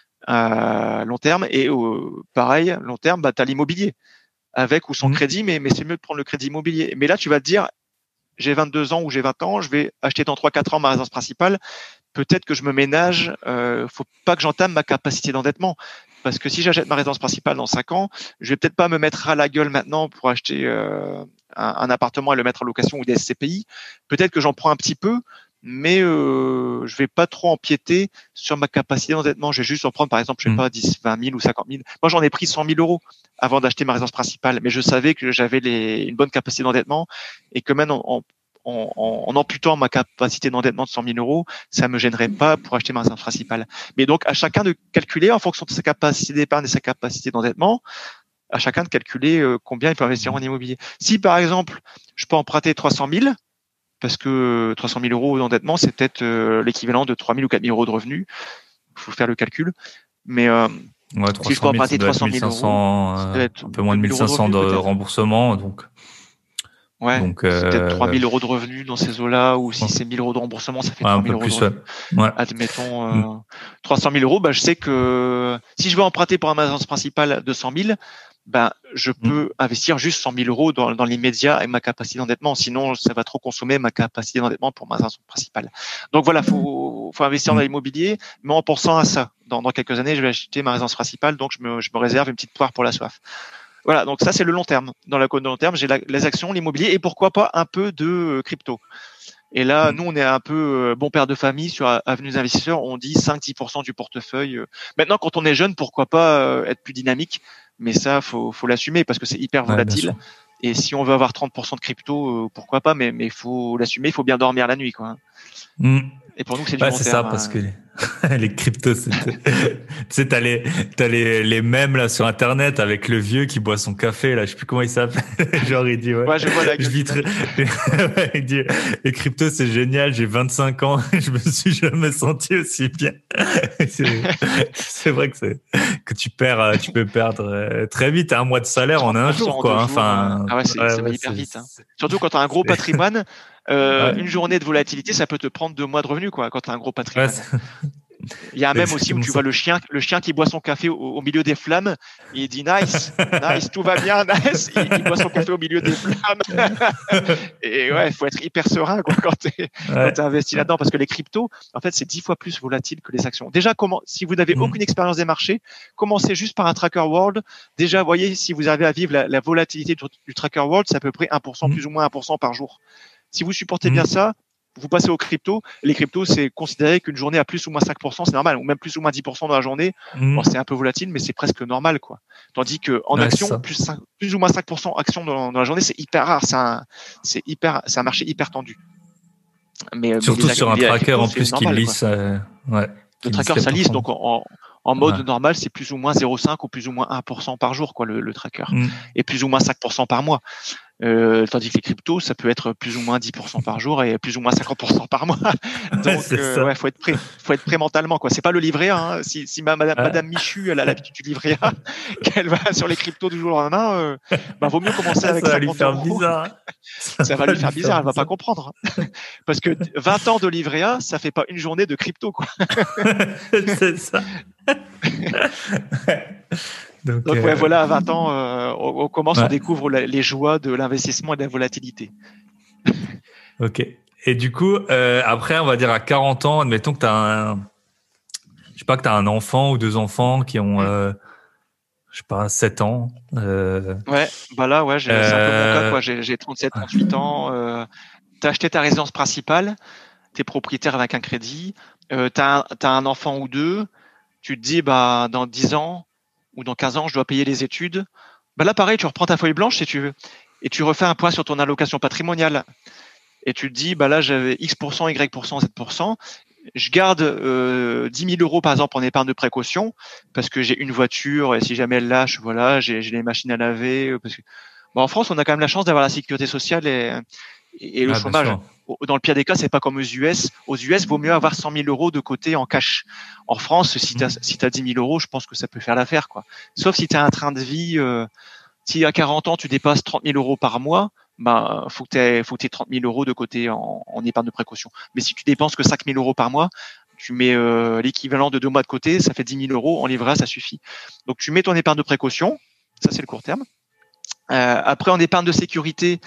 Euh, long terme. Et euh, pareil, long terme, bah, tu as l'immobilier, avec ou sans Mm. crédit, mais, mais c'est mieux de prendre le crédit immobilier. Mais là, tu vas te dire, j'ai vingt-deux ans ou j'ai vingt ans, je vais acheter dans trois quatre ans ma résidence principale. Peut-être que je me ménage, euh, faut pas que j'entame ma capacité d'endettement. Parce que si j'achète ma résidence principale dans cinq ans, je vais peut-être pas me mettre à la gueule maintenant pour acheter euh, un, un appartement et le mettre en location ou des S C P I. Peut-être que j'en prends un petit peu, mais euh, je vais pas trop empiéter sur ma capacité d'endettement. Je vais juste en prendre, par exemple, je sais Mm. pas, dix, vingt mille ou cinquante mille. Moi, j'en ai pris cent mille euros avant d'acheter ma résidence principale, mais je savais que j'avais les, une bonne capacité d'endettement et que même en, en En, en, en amputant ma capacité d'endettement de cent mille euros, ça me gênerait pas pour acheter ma résidence principale. Mais donc, à chacun de calculer en fonction de sa capacité d'épargne et sa capacité d'endettement, à chacun de calculer euh, combien il peut investir en immobilier. Si, par exemple, je peux emprunter trois cent mille, parce que trois cent mille euros d'endettement, c'est peut-être euh, l'équivalent de trois mille ou quatre mille euros de revenus. Il faut faire le calcul. Mais euh, Ouais, si je peux trois cent mille, ça emprunter doit trois être cent mille euros, mille cinq cents, ça euh, doit être un peu moins de deux mille euros de mille cinq cents revenus de peut-être. remboursement. Donc, Ouais, donc c'est peut-être trois euh, mille euros de revenus dans ces eaux-là, ou si ouais, c'est mille euros de remboursement, ça fait un trois mille peu euros de plus. Ouais. revenus. Ouais. Admettons Mm. euh, trois cent mille euros, bah, je sais que si je veux emprunter pour ma résidence principale deux cent mille, ben, je Mm. peux investir juste cent mille euros dans, dans l'immédiat et ma capacité d'endettement. Sinon, ça va trop consommer ma capacité d'endettement pour ma résidence principale. Donc voilà, faut, faut investir Mm. dans l'immobilier, mais en pensant à ça. Dans, dans quelques années, je vais acheter ma résidence principale, donc je me, je me réserve une petite poire pour la soif. Voilà, donc ça c'est le long terme. Dans la côte de long terme, j'ai la, les actions, l'immobilier et pourquoi pas un peu de euh, crypto. Et là, Mm. nous, on est un peu euh, bon père de famille sur Avenue des investisseurs. On dit cinq à dix pour cent du portefeuille. Maintenant, quand on est jeune, pourquoi pas euh, être plus dynamique? Mais ça, faut, faut l'assumer parce que c'est hyper Ouais, bien volatile. sûr. Et si on veut avoir trente pour cent de crypto, euh, pourquoi pas? Mais mais faut l'assumer. Il faut bien dormir la nuit, quoi. Mm. Et pour nous, c'est du Ouais, long c'est ça, terme. parce Hein. que les, les cryptos, c'était, tu sais, t'as les, t'as les, les mèmes, là, sur Internet avec le vieux qui boit son café, là, je sais plus comment il s'appelle. Genre, il dit, ouais, Ouais, je vois la je gueule vis du très, mec. ouais, il dit, les cryptos, c'est génial, j'ai vingt-cinq ans, je me suis jamais senti aussi bien. C'est, c'est vrai que c'est, que tu perds, tu peux perdre euh, très vite un mois de salaire en trente un pour cent jour, en quoi. deux Hein. jours. euh, Enfin, Ah ouais, c'est, ouais, ça va ouais, hyper c'est, vite. Hein. c'est, Surtout quand tu as un gros c'est- patrimoine, euh, ouais, une journée de volatilité, ça peut te prendre deux mois de revenus, quoi, quand tu as un gros ouais, patrimoine. c'est Il y a un c'est même aussi où exactement tu ça. vois le chien, le chien qui boit son café au, au milieu des flammes. Et il dit nice, nice, tout va bien, nice. Il, il boit son café au milieu des flammes. Et ouais, il faut être hyper serein quoi, quand tu es quand Ouais. t'es investi là-dedans parce que les cryptos, en fait, c'est dix fois plus volatile que les actions. Déjà, comment, si vous n'avez aucune Mm. expérience des marchés, commencez juste par un tracker world. Déjà, voyez si vous avez à vivre la, la volatilité du, du tracker world, c'est à peu près un pour cent, plus ou Mm. moins un pour cent par jour. Si vous supportez bien Mm. ça, vous passez aux cryptos. Les cryptos, c'est considéré qu'une journée à plus ou moins cinq pour cent, c'est normal, ou même plus ou moins dix pour cent dans la journée. Bon, Mm. c'est un peu volatile, mais c'est presque normal, quoi. Tandis que en Ouais, c'est action, ça. plus, cinq, plus ou moins cinq pour cent action dans, dans la journée, c'est hyper rare. C'est un, c'est hyper, c'est un marché hyper tendu. Mais, mais Surtout les, sur un les tracker cryptos, en c'est plus qui normal, quoi. lisse, euh, ouais, Le qui lisse tracker, les ça lisse, donc performances. en, en mode Ouais. normal, c'est plus ou moins zéro virgule cinq ou plus ou moins un pour cent par jour, quoi, le, le tracker. Mm. Et plus ou moins cinq pour cent par mois. Euh, tandis que les cryptos, ça peut être plus ou moins dix pour cent par jour et plus ou moins cinquante pour cent par mois. Ouais, Donc, c'est euh, ouais, ça. faut être prêt. Faut être prêt mentalement, quoi. C'est pas le livret A. Hein. Si, si ma, madame, Ouais. madame Michu, elle a l'habitude du livret A, qu'elle va sur les cryptos du jour au lendemain, euh, bah, vaut mieux commencer Ah, avec ça va lui cinquante faire euros. bizarre. Ça Ça va va lui lui faire faire bizarre. Elle va pas bizarre. comprendre. Parce que vingt ans de livret A, ça fait pas une journée de crypto, quoi. C'est ça. Donc, Donc, ouais, euh, voilà, à vingt ans, euh, on, on commence, on ouais, découvre la, les joies de l'investissement et de la volatilité. ok. Et du coup, euh, après, on va dire à quarante ans, admettons que tu as un, sais pas, que tu as un enfant ou deux enfants qui ont, Mm. euh, je sais pas, sept ans. Euh, Ouais, bah là, ouais, j'ai, c'est un peu mon cas, quoi. euh, J'ai, j'ai trente-sept, trente-huit ans. Euh, t'as acheté ta résidence principale, t'es propriétaire avec un crédit, euh, t'as, un- t'as un enfant ou deux, tu te dis, bah, dans dix ans ou dans quinze ans, je dois payer les études. Bah là, pareil, tu reprends ta feuille blanche si tu veux et tu refais un point sur ton allocation patrimoniale. Et tu te dis, bah là, j'avais X%, Y%, Z%. Je garde euh, dix mille euros, par exemple, en épargne de précaution parce que j'ai une voiture et si jamais elle lâche, voilà, j'ai, j'ai les machines à laver. euh, Parce que, bon, en France, on a quand même la chance d'avoir la sécurité sociale et, et, et le ah, bien chômage. sûr. Dans le pire des cas, c'est pas comme aux U S. Aux U S, vaut mieux avoir cent mille euros de côté en cash. En France, si tu as, si t'as dix mille euros, je pense que ça peut faire l'affaire, quoi. Sauf si tu as un train de vie, euh, si à quarante ans, tu dépasses trente mille euros par mois, bah, faut que tu aies, faut que tu aies trente mille euros de côté en, en épargne de précaution. Mais si tu dépenses que cinq mille euros par mois, tu mets euh, l'équivalent de deux mois de côté, ça fait dix mille euros en livret A, ça suffit. Donc, tu mets ton épargne de précaution, ça c'est le court terme. Euh, après, en épargne de sécurité,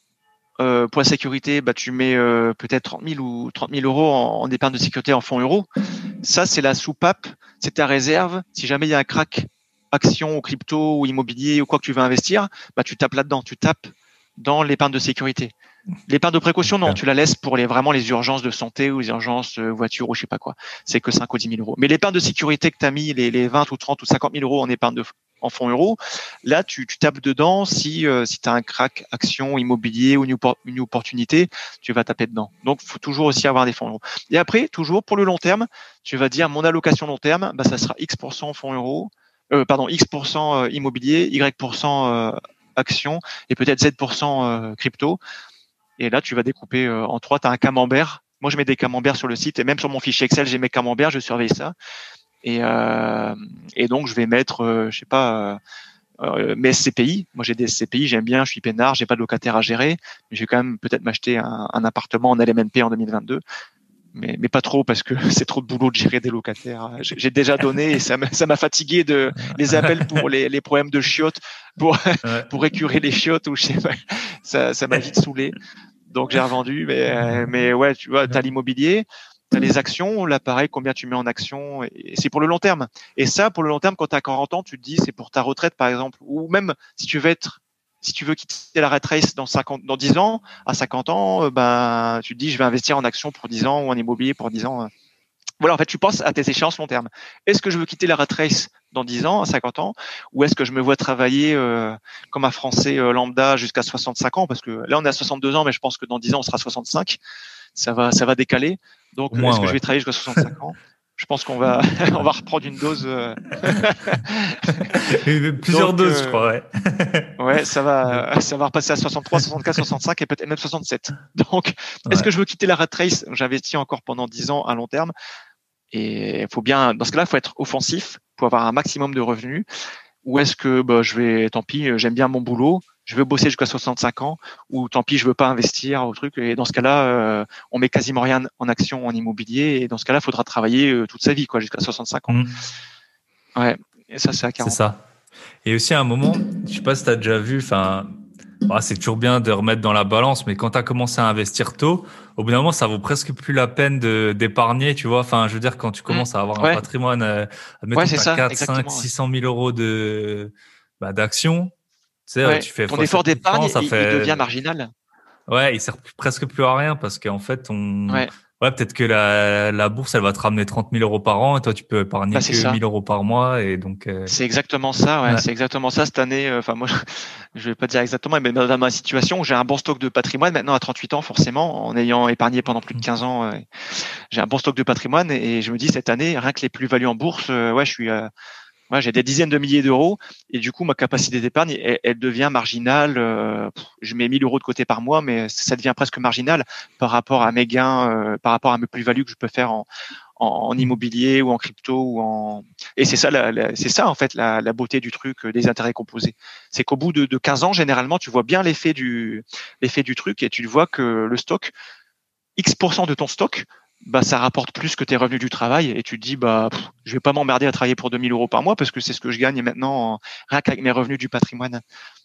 euh, pour la sécurité, bah, tu mets euh, peut-être trente mille ou trente mille euros en, en épargne de sécurité en fonds euros. Ça, c'est la soupape, c'est ta réserve. Si jamais il y a un crack action ou crypto ou immobilier ou quoi que tu veux investir, bah, tu tapes là-dedans, tu tapes dans l'épargne de sécurité. L'épargne de précaution, non, Okay. tu la laisses pour les, vraiment les urgences de santé ou les urgences euh, voiture ou je sais pas quoi. C'est que cinq ou dix mille euros. Mais l'épargne de sécurité que tu as mis, les, les vingt ou trente ou cinquante mille euros en épargne de, en fonds euros, là, tu, tu tapes dedans si, euh, si tu as un crack action, immobilier ou une, une opportunité, tu vas taper dedans. Donc, faut toujours aussi avoir des fonds euros. Et après, toujours pour le long terme, tu vas dire mon allocation long terme, bah, ça sera X% fonds euros, euh, pardon, X% immobilier, Y% euh, action et peut-être Z% euh, crypto. Et là, tu vas découper euh, en trois. Tu as un camembert. Moi, je mets des camemberts sur le site et même sur mon fichier Excel, j'ai mes camemberts, je surveille ça. Et, euh, et donc, je vais mettre, euh, je sais pas, euh, euh, mes S C P I. Moi, j'ai des S C P I, j'aime bien, je suis peinard, j'ai pas de locataire à gérer. Mais je vais quand même peut-être m'acheter un, un appartement en L M N P en deux mille vingt-deux. Mais, mais pas trop parce que c'est trop de boulot de gérer des locataires. J'ai, j'ai déjà donné et ça m'a, ça m'a fatigué de les appels pour les, les problèmes de chiottes, pour, Ouais. pour écurer les chiottes ou je sais pas. Ça, ça m'a vite saoulé. Donc j'ai revendu, mais mais ouais, tu vois, t'as l'immobilier, t'as les actions, là pareil, combien tu mets en actions, et c'est pour le long terme. Et ça, pour le long terme, quand t'as quarante ans, tu te dis c'est pour ta retraite par exemple, ou même si tu veux être, si tu veux quitter la rat race dans cinquante, dans dix ans, à cinquante ans, euh, ben tu te dis je vais investir en actions pour dix ans ou en immobilier pour dix ans. Voilà, en fait, tu penses à tes échéances long terme. Est-ce que je veux quitter la rat race dans dix ans, à cinquante ans, ou est-ce que je me vois travailler euh, comme un Français euh, lambda jusqu'à soixante-cinq ans? Parce que là, on est à soixante-deux ans, mais je pense que dans dix ans, on sera soixante-cinq. Ça va, ça va décaler. Au Donc, est-ce moins, que je ouais. vais travailler jusqu'à soixante-cinq ans? Je pense qu'on va, on va reprendre une dose. Euh... Plusieurs Donc, doses, je euh, crois, ouais. ouais, ça va, ça va repasser à soixante-trois, soixante-quatre, soixante-cinq et peut-être même soixante-sept. Donc, est-ce Ouais. que je veux quitter la rat race? J'investis encore pendant dix ans à long terme. Et il faut bien, dans ce cas-là, il faut être offensif pour avoir un maximum de revenus. Ou est-ce que bah, je vais, tant pis, j'aime bien mon boulot, je veux bosser jusqu'à soixante-cinq ans, ou tant pis, je veux pas investir au truc. Et dans ce cas-là, euh, on met quasiment rien en action, en immobilier. Et dans ce cas-là, il faudra travailler euh, toute sa vie, quoi, jusqu'à soixante-cinq ans. Mm. Ouais. Et ça, c'est à C'est quarante ans. ça. Et aussi à un moment, je sais pas si t'as déjà vu, enfin, bah, c'est toujours bien de remettre dans la balance, mais quand t'as commencé à investir tôt, au bout d'un moment, ça vaut presque plus la peine de d'épargner, tu vois. Enfin, je veux dire, quand tu Mmh. commences à avoir un Ouais, patrimoine, euh, ouais, admettons que c'est t'as ça, quatre, cinq, exactement. Ouais. six cent mille euros de, bah, d'actions, tu sais, euh, Ouais. tu fais Ton fois effort sept pour cent, d'épargne, ça il, il devient fait, marginal. ouais, il sert plus- presque plus à rien parce qu'en fait, on, Ouais. ouais, peut-être que la, la bourse, elle va te ramener trente mille euros par an et toi, tu peux Bah, épargner c'est que ça. mille euros par mois et donc, euh, C'est exactement ça, ouais. ouais. C'est exactement ça cette année. euh, Enfin, moi, je vais pas dire exactement, mais dans ma situation, j'ai un bon stock de patrimoine maintenant à trente-huit ans, forcément, en ayant épargné pendant plus de quinze ans. euh, J'ai un bon stock de patrimoine et, et je me dis cette année, rien que les plus-values en bourse, euh, ouais, je suis, euh, ouais, j'ai des dizaines de milliers d'euros et du coup, ma capacité d'épargne, elle, elle devient marginale. euh, pff, je mets mille euros de côté par mois, mais ça devient presque marginal par rapport à mes gains, euh, par rapport à mes plus-values que je peux faire en, en, en immobilier ou en crypto ou en et c'est ça la, la- c'est ça en fait la, la beauté du truc euh, des intérêts composés, c'est qu'au bout de, de quinze ans généralement tu vois bien l'effet du l'effet du truc et tu vois que le stock X% de ton stock, bah ça rapporte plus que tes revenus du travail et tu te dis bah pff, je vais pas m'emmerder à travailler pour deux mille euros par mois parce que c'est ce que je gagne maintenant en, rien qu'avec mes revenus du patrimoine.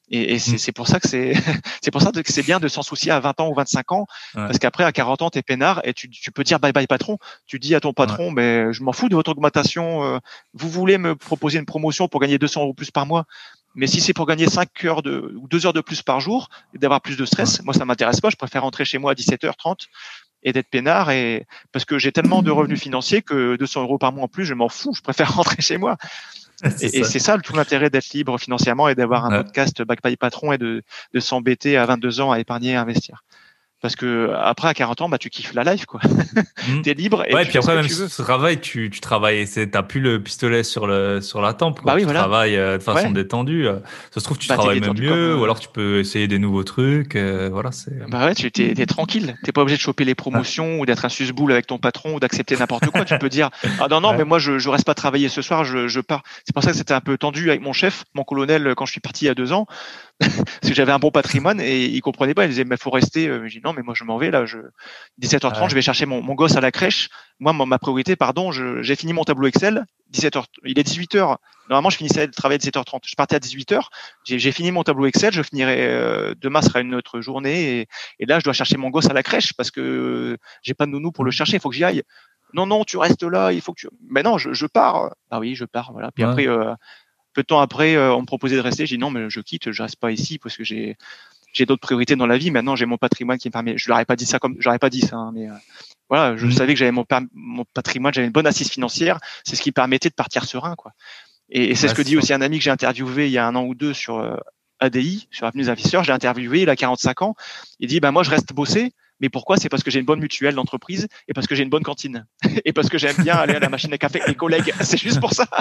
Et, et c'est, Mmh. c'est pour ça que c'est, c'est pour ça que c'est bien de s'en soucier à vingt ans ou vingt-cinq ans, Ouais. parce qu'après à quarante ans t'es peinard et tu, tu peux dire bye bye patron. Tu dis à ton patron, Ouais. mais je m'en fous de votre augmentation. euh, Vous voulez me proposer une promotion pour gagner deux cents euros plus par mois, mais si c'est pour gagner cinq heures de ou deux heures de plus par jour et d'avoir plus de Ouais. stress, moi ça m'intéresse pas. Je préfère rentrer chez moi à dix-sept heures trente et d'être peinard, et parce que j'ai tellement de revenus financiers que deux cents euros par mois en plus, je m'en fous. Je préfère rentrer chez moi. C'est Et, et ça. c'est ça tout l'intérêt d'être libre financièrement et d'avoir un Ouais. podcast Back by Patron et de, de s'embêter à vingt-deux ans à épargner et à investir. Parce que après, à quarante ans, bah, tu kiffes la life, quoi. Mm. T'es libre et Ouais, et tu puis fais ce après, que même tu si veux. tu travailles, tu, tu travailles, c'est, t'as plus le pistolet sur le, sur la tempe, quoi. Bah oui, Tu voilà. travailles euh, de façon Ouais. détendue. euh. Ça se trouve, tu Bah, t'es travailles même détendu comme, mieux, ou euh, alors tu peux essayer des nouveaux trucs. euh, voilà, c'est. bah ouais, tu t'es, t'es tranquille. T'es pas obligé de choper les Ouais. promotions ou d'être un susboule avec ton patron ou d'accepter n'importe quoi. Tu peux dire, ah non, non, mais Ouais. moi, je, je reste pas travailler ce soir, je, je pars. C'est pour ça que c'était un peu tendu avec mon chef, mon colonel, quand je suis parti il y a deux ans. Parce que j'avais un bon patrimoine et il comprenait pas. Il disait, mais faut rester. Euh, J'ai dit, non, mais moi, je m'en vais, là. Je... dix-sept heures trente, je Ouais. vais chercher mon, mon gosse à la crèche. Moi, ma, ma priorité, pardon, je, j'ai fini mon tableau Excel. dix-sept heures, il est dix-huit heures. Normalement, je finissais le travail à dix-sept heures trente. Je partais à dix-huit heures. J'ai, j'ai fini mon tableau Excel. Je finirai, euh, demain sera une autre journée. Et, et là, je dois chercher mon gosse à la crèche parce que j'ai pas de nounou pour le Mm. chercher. Il faut que j'y aille. Non, non, tu restes là. Il faut que tu, mais non, je, je pars. Ah oui, je pars. Voilà. Puis Ouais. après, euh, peu de temps après, euh, on me proposait de rester. J'ai dit non, mais je quitte, je reste pas ici parce que j'ai j'ai d'autres priorités dans la vie. Maintenant, j'ai mon patrimoine qui me permet. Je leur ai pas dit ça comme, j'aurais pas dit ça, hein, mais euh, voilà, je Mm. savais que j'avais mon, mon patrimoine, j'avais une bonne assise financière. C'est ce qui permettait de partir serein, quoi. Et, et c'est Ouais, ce que c'est dit ça. aussi un ami que j'ai interviewé il y a un an ou deux sur euh, A D I, sur Avenue des Investisseurs. Je l'ai interviewé, il a quarante-cinq ans. Il dit, ben moi, je reste bosser. Mais pourquoi? C'est parce que j'ai une bonne mutuelle d'entreprise et parce que j'ai une bonne cantine et parce que j'aime bien aller à la machine à café avec mes collègues. C'est juste pour ça.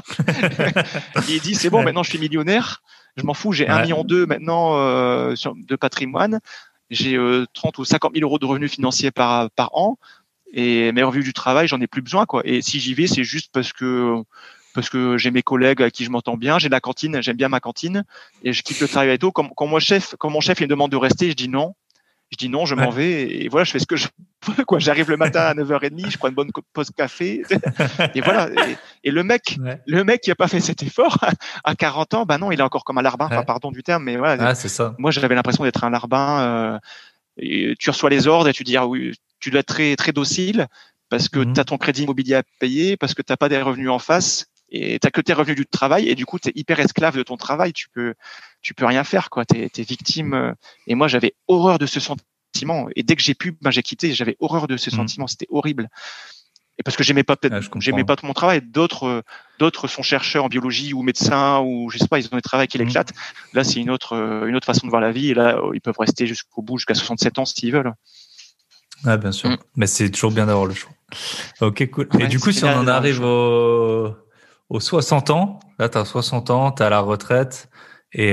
Il dit, c'est bon, Ouais. maintenant je suis millionnaire. Je m'en fous, j'ai un Ouais. million deux maintenant euh, sur- de patrimoine. J'ai euh, trente ou cinquante mille euros de revenus financiers par, par an. Et mes revenus du travail, j'en ai plus besoin, quoi. Et si j'y vais, c'est juste parce que parce que j'ai mes collègues avec qui je m'entends bien, j'ai la cantine, j'aime bien ma cantine, et je quitte le travail tôt. Quand, quand mon chef, quand mon chef il me demande de rester, je dis non. Je dis non, je m'en Ouais. vais, et voilà, je fais ce que je veux, quoi. J'arrive le matin à neuf heures trente, je prends une bonne pause café, et voilà. Et, et le mec, Ouais. le mec qui a pas fait cet effort, à quarante ans, bah non, il est encore comme un larbin. Enfin, Ouais. pardon du terme, mais voilà. Ah, c'est ça. Moi, j'avais l'impression d'être un larbin. Euh, et tu reçois les ordres et tu dis ah oui, tu dois être très très docile parce que tu as Mhm. ton crédit immobilier à payer, parce que tu n'as pas des revenus en face et tu n'as que tes revenus du travail et du coup tu es hyper esclave de ton travail, tu peux tu peux rien faire, quoi, tu es victime. Et moi j'avais horreur de ce sentiment et dès que j'ai pu, ben j'ai quitté, j'avais horreur de ce Mhm. sentiment, c'était horrible. Et parce que j'aimais pas peut-être Ouais, je j'aimais comprends. pas tout mon travail, d'autres d'autres sont chercheurs en biologie ou médecins ou je sais pas, ils ont des travails qui Mhm. l'éclatent. Là c'est une autre une autre façon de voir la vie et là ils peuvent rester jusqu'au bout, jusqu'à soixante-sept ans s'ils veulent. Ouais, bien sûr. Mm. Mais c'est toujours bien d'avoir le choix. Ok, cool. Et Ouais, du c'est coup, si on génial en d'avoir le arrive choix. au, aux soixante ans, là, t'as soixante ans, t'as la retraite et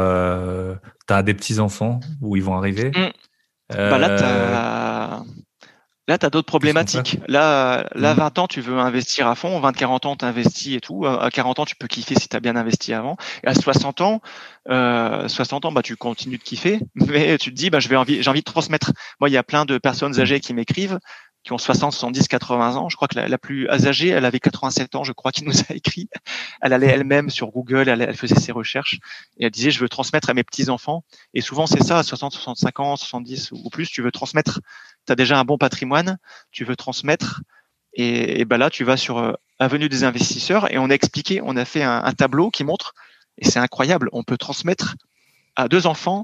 euh, t'as des petits-enfants où ils vont arriver. Mm. Bah là Euh, t'as là t'as d'autres qu'est-ce qu'on fait? problématiques. Là là Mhm. vingt ans tu veux investir à fond, vingt quarante ans t'investis et tout. À quarante ans tu peux kiffer si t'as bien investi avant. Et à soixante ans euh, soixante ans bah tu continues de kiffer, mais tu te dis bah je vais envie j'ai envie de transmettre. Moi il y a plein de personnes Mhm. âgées qui m'écrivent qui ont soixante, soixante-dix, quatre-vingts ans. Je crois que la, la plus âgée, elle avait quatre-vingt-sept ans, je crois, qui nous a écrit. Elle allait elle-même sur Google, elle, elle faisait ses recherches et elle disait, je veux transmettre à mes petits-enfants. Et souvent, c'est ça, à soixante, soixante-cinq ans, soixante-dix ou plus, tu veux transmettre. Tu as déjà un bon patrimoine, tu veux transmettre. Et, et ben là, tu vas sur euh, Avenue des investisseurs et on a expliqué, on a fait un, un tableau qui montre, et c'est incroyable, on peut transmettre à deux enfants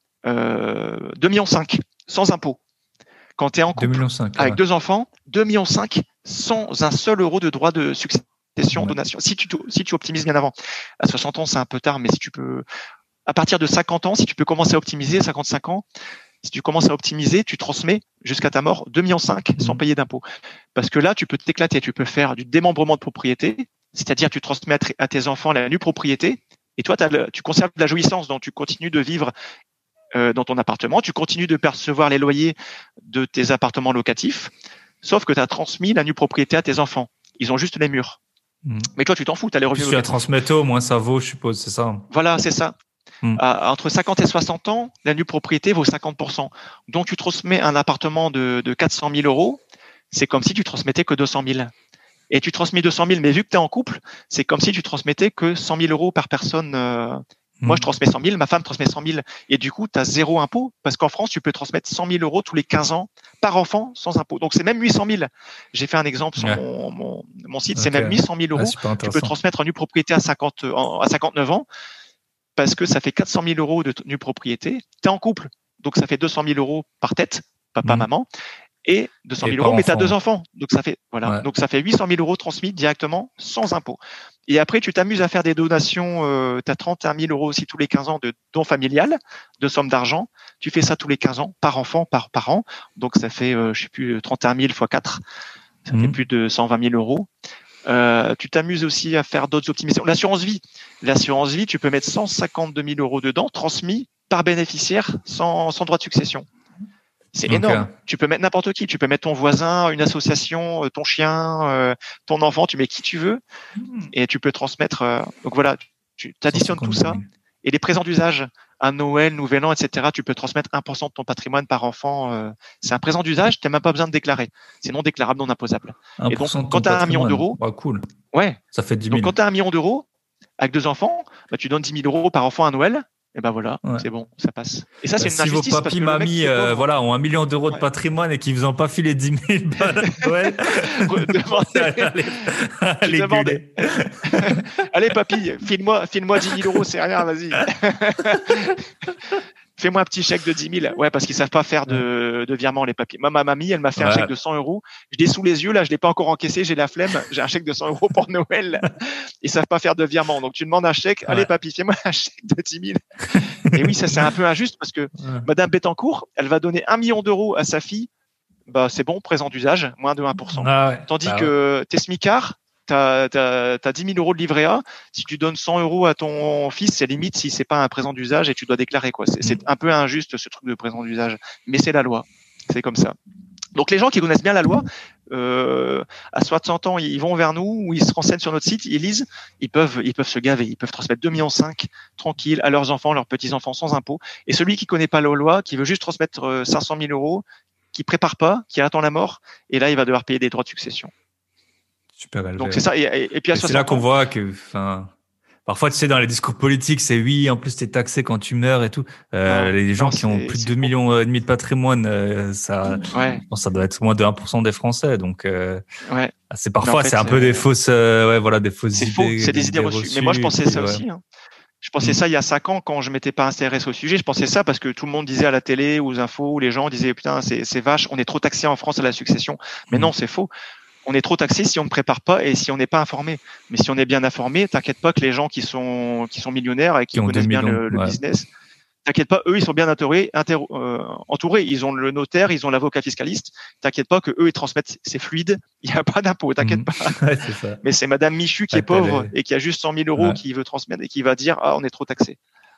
euh, deux virgule cinq millions sans impôt. Quand tu es en deux couple virgule cinq millions, avec ouais. deux enfants, deux virgule cinq millions sans un seul euro de droit de succession, Ouais. donation. Si tu, si tu optimises bien avant. À soixante ans, c'est un peu tard, mais si tu peux, à partir de cinquante ans, si tu peux commencer à optimiser, cinquante-cinq ans, si tu commences à optimiser, tu transmets jusqu'à ta mort deux virgule cinq millions sans Mhm. payer d'impôts. Parce que là, tu peux t'éclater, tu peux faire du démembrement de propriété, c'est-à-dire tu transmets à tes enfants la nue propriété, et toi, le, tu conserves la jouissance, donc tu continues de vivre euh, dans ton appartement, tu continues de percevoir les loyers de tes appartements locatifs, sauf que tu as transmis la nue propriété à tes enfants. Ils ont juste les murs. Mhm. Mais toi, tu t'en fous, tu as les revenus Plus tu la locatifs. transmets tôt, moins ça vaut, je suppose, c'est ça. Voilà, c'est ça. Mhm. À, entre cinquante et soixante ans, la nue propriété vaut cinquante pour cent. Donc, tu transmets un appartement de, de quatre cent mille euros, c'est comme si tu transmettais que deux cent mille. Et tu transmets deux cent mille, mais vu que tu es en couple, c'est comme si tu transmettais que cent mille euros par personne euh, Moi, je transmets cent mille, ma femme transmet cent mille. Et du coup, tu as zéro impôt parce qu'en France, tu peux transmettre cent mille euros tous les quinze ans par enfant sans impôt. Donc, c'est même huit cent mille. J'ai fait un exemple sur ouais. mon, mon, mon site, okay. c'est même huit cent mille euros. Ah, tu peux transmettre en nue propriété à, cinquante, à cinquante-neuf ans parce que ça fait quatre cent mille euros de nue propriété. Tu es en couple, donc ça fait deux cent mille euros par tête, papa, mmh. maman. Et deux cent mille euros, mais tu as deux enfants. Donc, ça fait, voilà. Ouais. Donc, ça fait huit cent mille euros transmis directement sans impôt. Et après, tu t'amuses à faire des donations. Euh, tu as trente et un mille euros aussi tous les quinze ans de dons familial, de somme d'argent. Tu fais ça tous les quinze ans, par enfant, par parent. Donc, ça fait, euh, je sais plus, trente et un mille fois quatre. Ça mmh. fait plus de cent vingt mille euros. Euh, tu t'amuses aussi à faire d'autres optimisations. L'assurance vie. L'assurance vie, tu peux mettre cent cinquante-deux mille euros dedans, transmis par bénéficiaire sans, sans droit de succession. C'est okay. énorme. Tu peux mettre n'importe qui. Tu peux mettre ton voisin, une association, ton chien, euh, ton enfant. Tu mets qui tu veux et tu peux transmettre. Euh, donc voilà, tu additionnes tout ça. Et les présents d'usage à Noël, Nouvel An, et cetera. Tu peux transmettre un pour cent de ton patrimoine par enfant. Euh, c'est un présent d'usage. Tu n'as même pas besoin de déclarer. C'est non déclarable, non imposable. Et donc, quand tu as un million d'euros, oh, cool. Ouais. Ça fait dix mille. Donc, quand tu as un million d'euros avec deux enfants, bah, tu donnes dix mille euros par enfant à Noël. Et ben voilà, ouais. c'est bon, ça passe. Et ça, c'est bah, une si injustice. Si vos papis, mamies, euh, voilà, ont un million d'euros ouais. de patrimoine et qu'ils vous ont pas filé dix mille balles à Noël, allez, allez, allez, allez, papy, file-moi, file-moi dix mille euros, c'est rien, vas-y. Fais-moi un petit chèque de dix mille. Ouais, parce qu'ils savent pas faire de, de virement, les papiers. Moi, ma mamie, elle m'a fait ouais. un chèque de cent euros. Je l'ai sous les yeux, là, je l'ai pas encore encaissé, j'ai la flemme. J'ai un chèque de cent euros pour Noël. Ils savent pas faire de virement. Donc, tu demandes un chèque. Ouais. Allez, papy, fais-moi un chèque de dix mille. Et oui, ça, c'est un peu injuste parce que ouais. Madame Bettencourt, elle va donner un million d'euros à sa fille. Bah, c'est bon, présent d'usage, moins de un pour cent. Ah ouais. Tandis bah que ouais. t'es smicard, t'as, t'as, t'as dix mille euros de livret A. Si tu donnes cent euros à ton fils, c'est limite si c'est pas un présent d'usage et tu dois déclarer, quoi. C'est, mmh. c'est un peu injuste, ce truc de présent d'usage. Mais c'est la loi. C'est comme ça. Donc, les gens qui connaissent bien la loi, euh, à soixante ans, ils vont vers nous ou ils se renseignent sur notre site, ils lisent, ils peuvent, ils peuvent se gaver. Ils peuvent transmettre deux virgule cinq millions tranquille à leurs enfants, leurs petits-enfants sans impôt. Et celui qui connaît pas la loi, qui veut juste transmettre cinq cent mille euros, qui prépare pas, qui attend la mort, et là, il va devoir payer des droits de succession. Super élevé. Donc c'est ça. Et, et, et puis à soixante c'est là qu'on ans, voit que, enfin, parfois tu sais dans les discours politiques, c'est oui, en plus t'es taxé quand tu meurs et tout. Euh, non, les gens non, qui ont plus de deux millions et demi de patrimoine, euh, ça, ouais. je pense que ça doit être moins de un pour cent des Français. Donc euh, ouais. c'est parfois en fait, c'est un peu euh, des fausses, euh, ouais voilà, des fausses c'est idées. Faux, c'est des idées reçues. reçues. Mais moi je pensais ça ouais. aussi. Hein. Je pensais mmh. ça il y a cinq ans quand je m'étais pas intéressé au sujet. Je pensais ça parce que tout le monde disait à la télé, aux infos, où les gens disaient putain c'est, c'est vache, on est trop taxé en France à la succession. Mais mmh. non, c'est faux. On est trop taxé si on ne prépare pas et si on n'est pas informé. Mais si on est bien informé, t'inquiète pas que les gens qui sont qui sont millionnaires et qui, qui connaissent bien le, le ouais. business, t'inquiète pas, eux ils sont bien entourés, inter, euh, entourés. Ils ont le notaire, ils ont l'avocat fiscaliste. T'inquiète pas que eux ils transmettent, c'est fluide. Il y a pas d'impôt, t'inquiète mmh. pas. Ouais, c'est ça. Mais c'est Madame Michu qui est pauvre les... et qui a juste cent mille euros ouais. qui veut transmettre et qui va dire ah on est trop taxé.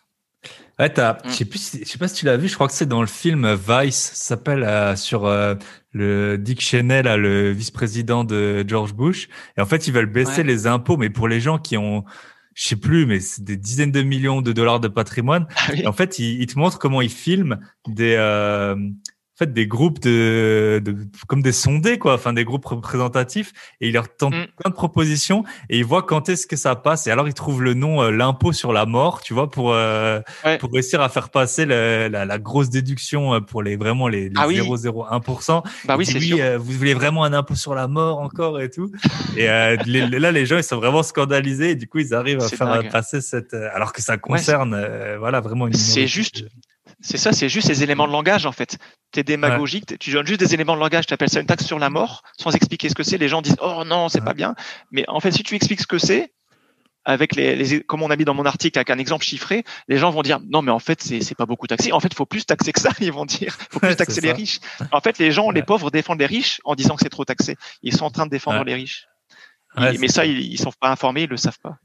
Ouais, t'as, mmh. je sais plus, si, je sais pas si tu l'as vu, je crois que c'est dans le film Vice, ça s'appelle euh, sur euh, le Dick Cheney, là, le vice-président de George Bush. Et en fait, ils veulent baisser ouais. les impôts, mais pour les gens qui ont, je sais plus, mais c'est des dizaines de millions de dollars de patrimoine. Ah oui. Et en fait, ils, ils te montrent comment ils filment des, euh, en fait, des groupes de, de, comme des sondés, quoi, enfin, des groupes représentatifs, et ils leur tentent mm. plein de propositions, et ils voient quand est-ce que ça passe, et alors ils trouvent le nom, euh, l'impôt sur la mort, tu vois, pour, euh, ouais. pour réussir à faire passer le, la, la grosse déduction pour les, vraiment les, les ah oui. zéro virgule zéro un pour cent. Bah oui, c'est oui, sûr. Euh, vous voulez vraiment un impôt sur la mort encore et tout. Et, euh, les, là, les gens, ils sont vraiment scandalisés, et du coup, ils arrivent à c'est faire dingue. passer cette, alors que ça concerne, ouais, euh, voilà, vraiment une c'est juste, c'est ça, c'est juste ces éléments de langage, en fait. T'es démagogique, ouais. tu donnes juste des éléments de langage, tu appelles ça une taxe sur la mort, sans expliquer ce que c'est. Les gens disent, oh non, c'est ouais. pas bien. Mais en fait, si tu expliques ce que c'est, avec les, les, comme on a mis dans mon article, avec un exemple chiffré, les gens vont dire, non, mais en fait, c'est, c'est pas beaucoup taxé. En fait, il faut plus taxer que ça. Ils vont dire, faut plus ouais, taxer les riches. En fait, les gens, ouais. les pauvres défendent les riches en disant que c'est trop taxé. Ils sont en train de défendre ouais. les riches. Ouais, ils, mais ça, ça, ils, ils sont pas informés, ils le savent pas.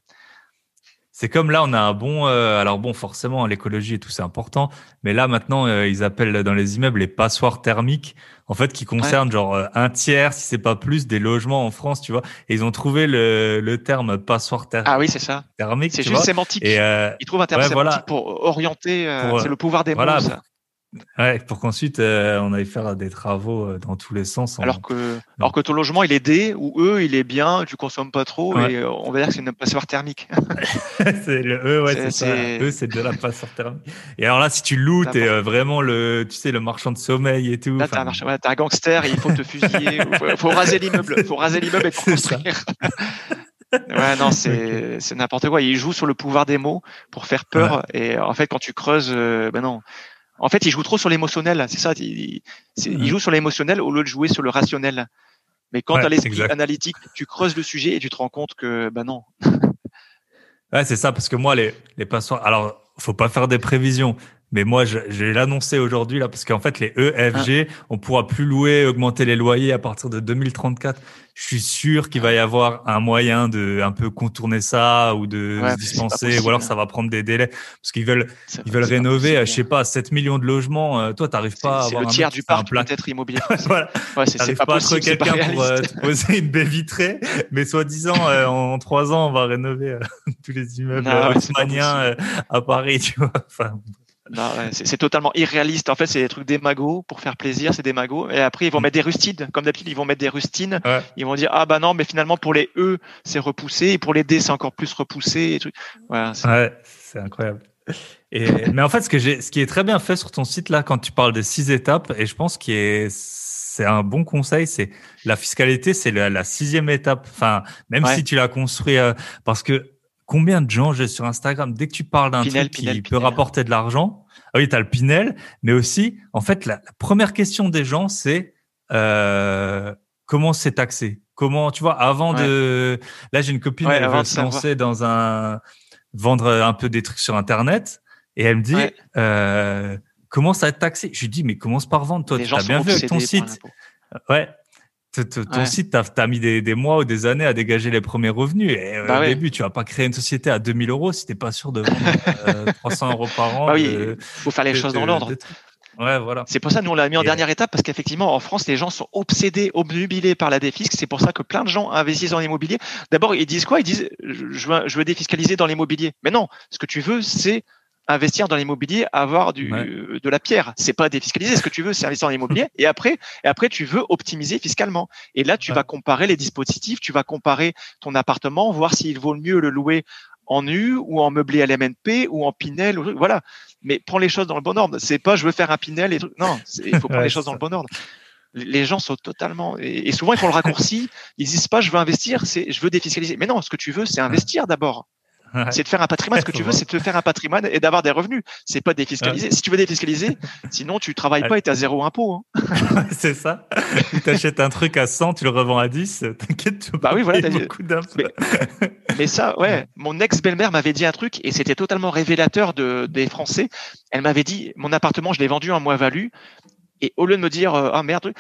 C'est comme là, on a un bon. Euh, alors bon, forcément, l'écologie et tout, c'est important. Mais là, maintenant, euh, ils appellent dans les immeubles les passoires thermiques, en fait, qui concernent ouais. genre un tiers, si c'est pas plus, des logements en France, tu vois. Et ils ont trouvé le, le terme passoire ther- ah oui, c'est ça. thermique. C'est tu juste vois. sémantique. Et euh, ils trouvent un terme ouais, sémantique voilà. pour orienter. Euh, pour, c'est le pouvoir des voilà, mots. Ça. Ouais, pour qu'ensuite euh, on aille faire des travaux euh, dans tous les sens. En... Alors que, alors que ton logement il est D ou E il est bien, tu consommes pas trop Ouais. et euh, on va dire que c'est une passoire thermique. C'est le E, ouais, c'est C'est, ça. E, c'est, c'est de la passoire thermique. Et alors là, si tu loues, t'es n'importe. euh, vraiment le, tu sais, le marchand de sommeil et tout. Là, t'es Enfin, un marchand, ouais, t'es un gangster, il faut te fusiller, faut, faut raser l'immeuble, faut raser l'immeuble et te c'est ça. reconstruire. Ouais, non, Ok. c'est, c'est n'importe quoi. Il joue sur le pouvoir des mots pour faire Ouais. peur. Et en fait, quand tu creuses, euh, ben non. En fait, il joue trop sur l'émotionnel. C'est ça. Il, c'est, il Ouais, joue sur l'émotionnel au lieu de jouer sur le rationnel. Mais quand tu as ouais, l'esprit exact. analytique, tu creuses le sujet et tu te rends compte que, ben non. Ouais, c'est ça, parce que moi, les, les passoires, alors, faut pas faire des prévisions, mais moi, je, je vais l'annoncer aujourd'hui, là, parce qu'en fait, les E, F, Hein, G, on pourra plus louer, augmenter les loyers à partir de deux mille trente-quatre. Je suis sûr qu'il va hein. y avoir un moyen de un peu contourner ça ou de Ouais, se mais c'est pas dispenser, ou alors possible. ça va prendre des délais, parce qu'ils veulent, C'est, ils veulent c'est pas rénover, euh, je possible. sais pas, sept millions de logements. Euh, toi, t'arrives C'est, pas à c'est le avoir un mec tiers qui du fait un parc plaque. peut-être immobilier français. Voilà. Ouais, c'est, c'est T'arrives pas pas à trouver possible, c'est pas quelqu'un pour euh, réaliste. te poser une baie vitrée, mais soi-disant, euh, en trois ans, on va rénover euh, tous les immeubles Non, ouais, c'est pas haussmanniens possible. euh, à Paris, tu vois. Enfin, Non, ouais, c'est, c'est totalement irréaliste. En fait, c'est des trucs des magots pour faire plaisir, c'est des magots. Et après, ils vont mettre des rustines. Comme d'habitude, ils vont mettre des rustines. ouais, Ils vont dire, ah bah non, mais finalement, pour les E, c'est repoussé. Et pour les D, c'est encore plus repoussé. Et trucs. Voilà, c'est... ouais, c'est incroyable. Et, mais en fait, ce que j'ai, ce qui est très bien fait sur ton site là, quand tu parles des six étapes, et je pense que c'est un bon conseil, c'est la fiscalité, c'est la, la sixième étape. Enfin, même Ouais, si tu l'as construit, euh, parce que combien de gens j'ai sur Instagram, dès que tu parles d'un Pinel, truc Pinel, qui peut Pinel. rapporter de l'argent, ah oui, t'as le Pinel, mais aussi, en fait, la, la première question des gens, c'est euh, comment c'est taxé? Comment, tu vois, avant Ouais, de, là, j'ai une copine, ouais, elle avant veut de se savoir. lancer dans un vendre un peu des trucs sur Internet. Et elle me Ouais, dit, euh, commence à être taxé. Je lui dis, mais commence par vendre, toi. les gens T'as sont bien vu avec ton obsédés par site. l'impôt. Ouais. T- t- Ton Ouais, site, t'as, t'as mis des, des mois ou des années à dégager les premiers revenus. Et euh, bah au ouais. début, tu vas pas créer une société à deux mille euros si t'es pas sûr de vendre euh, trois cents euros par an Bah oui, de, faut faire les de, choses dans de, l'ordre. de trucs. Ouais, voilà. C'est pour ça, nous, on l'a mis en Et, dernière étape parce qu'effectivement, en France, les gens sont obsédés, obnubilés par la défisque. C'est pour ça que plein de gens investissent dans l'immobilier. D'abord, ils disent quoi? Ils disent, je veux, je veux défiscaliser dans l'immobilier. Mais non, ce que tu veux, c'est investir dans l'immobilier, avoir ouais, du, de la pierre. C'est pas défiscaliser. Ce que tu veux, c'est investir dans l'immobilier. Et après, et après, tu veux optimiser fiscalement. Et là, tu ouais, vas comparer les dispositifs, tu vas comparer ton appartement, voir s'il vaut mieux le louer en nu ou en meublé L M N P ou en Pinel. Ou, voilà. Mais prends les choses dans le bon ordre. C'est pas je veux faire un Pinel et trucs. Non, il faut prendre ouais, les choses c'est dans le ça. bon ordre. Les gens sont totalement et, et souvent ils font le raccourci. Ils disent pas je veux investir, c'est je veux défiscaliser. Mais non, ce que tu veux, c'est investir d'abord. Ouais, C'est de faire un patrimoine. Ce que tu veux, voilà. c'est de te faire un patrimoine et d'avoir des revenus. C'est pas Ouais. défiscaliser. Si tu veux défiscaliser, sinon tu travailles pas Allez, et t'as zéro impôt. Hein. c'est ça. Ou t'achètes un truc à cent, tu le revends à dix, t'inquiète, tu vas Bah pas oui, voilà. payer beaucoup d'impôts. Mais, mais ça, Ouais. ouais. Mon ex-belle-mère m'avait dit un truc et c'était totalement révélateur de, des Français. Elle m'avait dit mon appartement, je l'ai vendu en moins-value. Et au lieu de me dire euh, ah merde,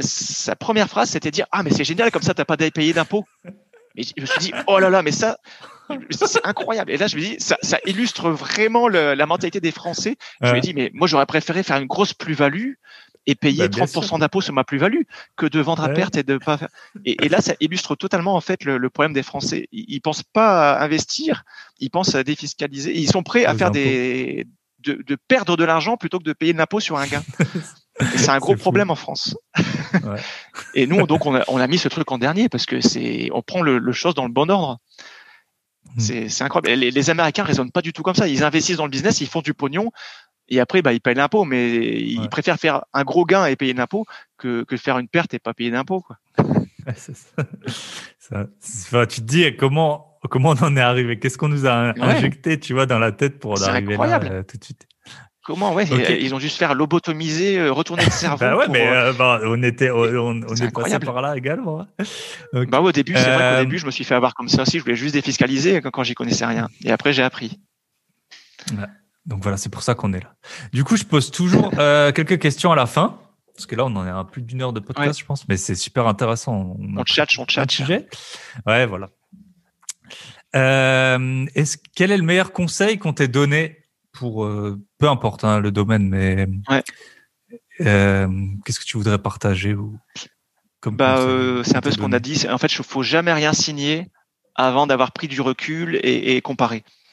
sa première phrase c'était dire ah mais c'est génial comme ça t'as pas payé d'impôts. Mais je me suis dit oh là là mais ça c'est incroyable. Et là je me dis ça, ça illustre vraiment le, la mentalité des Français. Je lui ai Ouais. dit mais moi j'aurais préféré faire une grosse plus-value et Bah, payer bien trente pour sûr. cent d'impôts sur ma plus-value que de vendre à Ouais. perte et de pas faire. Et, et là ça illustre totalement en fait le, le problème des Français. Ils, ils pensent pas à investir, ils pensent à défiscaliser. Ils sont prêts à Aux faire impôts. des de, de perdre de l'argent plutôt que de payer de l'impôt sur un gain. Et c'est un gros C'est fou. problème en France. Ouais. Et nous, donc, on a, on a mis ce truc en dernier parce que c'est, on prend le, le chose dans le bon ordre. Mm. C'est, c'est incroyable. Les, les Américains raisonnent pas du tout comme ça. Ils investissent dans le business, ils font du pognon et après, bah, ils payent l'impôt. Mais ils Ouais. préfèrent faire un gros gain et payer l'impôt que, que faire une perte et pas payer d'impôt, quoi. Ouais, c'est ça. Ça- c'est- enfin, tu te dis comment, comment on en est arrivé? Qu'est-ce qu'on nous a Ouais, injecté, tu vois, dans la tête pour en c'est arriver là incroyable. euh, tout de suite? Comment, ouais, Ok. ils ont juste faire lobotomiser, euh, retourner le cerveau Bah ouais, mais pour. Euh, euh, bah, on était, on, et on on c'est est passé incroyable. par là également, hein. Ok. Bah ouais, au début, c'est vrai qu'au Euh, début, je me suis fait avoir comme ça aussi. Je voulais juste défiscaliser quand, quand j'y connaissais rien. Et après, j'ai appris. ouais. Donc voilà, c'est pour ça qu'on est là. Du coup, je pose toujours euh, quelques questions à la fin. Parce que là, on en est à plus d'une heure de Ouais, podcast, je pense, mais c'est super intéressant. On a on tchatche, traité on plein de tchatche. sujets. Ouais, voilà. Euh, est-ce, quel est le meilleur conseil qu'on t'ait donné pour, euh, peu importe hein, le domaine, mais Ouais. euh, qu'est-ce que tu voudrais partager ou comme Bah, conseil euh, c'est qu'on un peu t'ait ce qu'on a donné? dit. C'est- En fait, il faut jamais rien signer avant d'avoir pris du recul et, et comparé.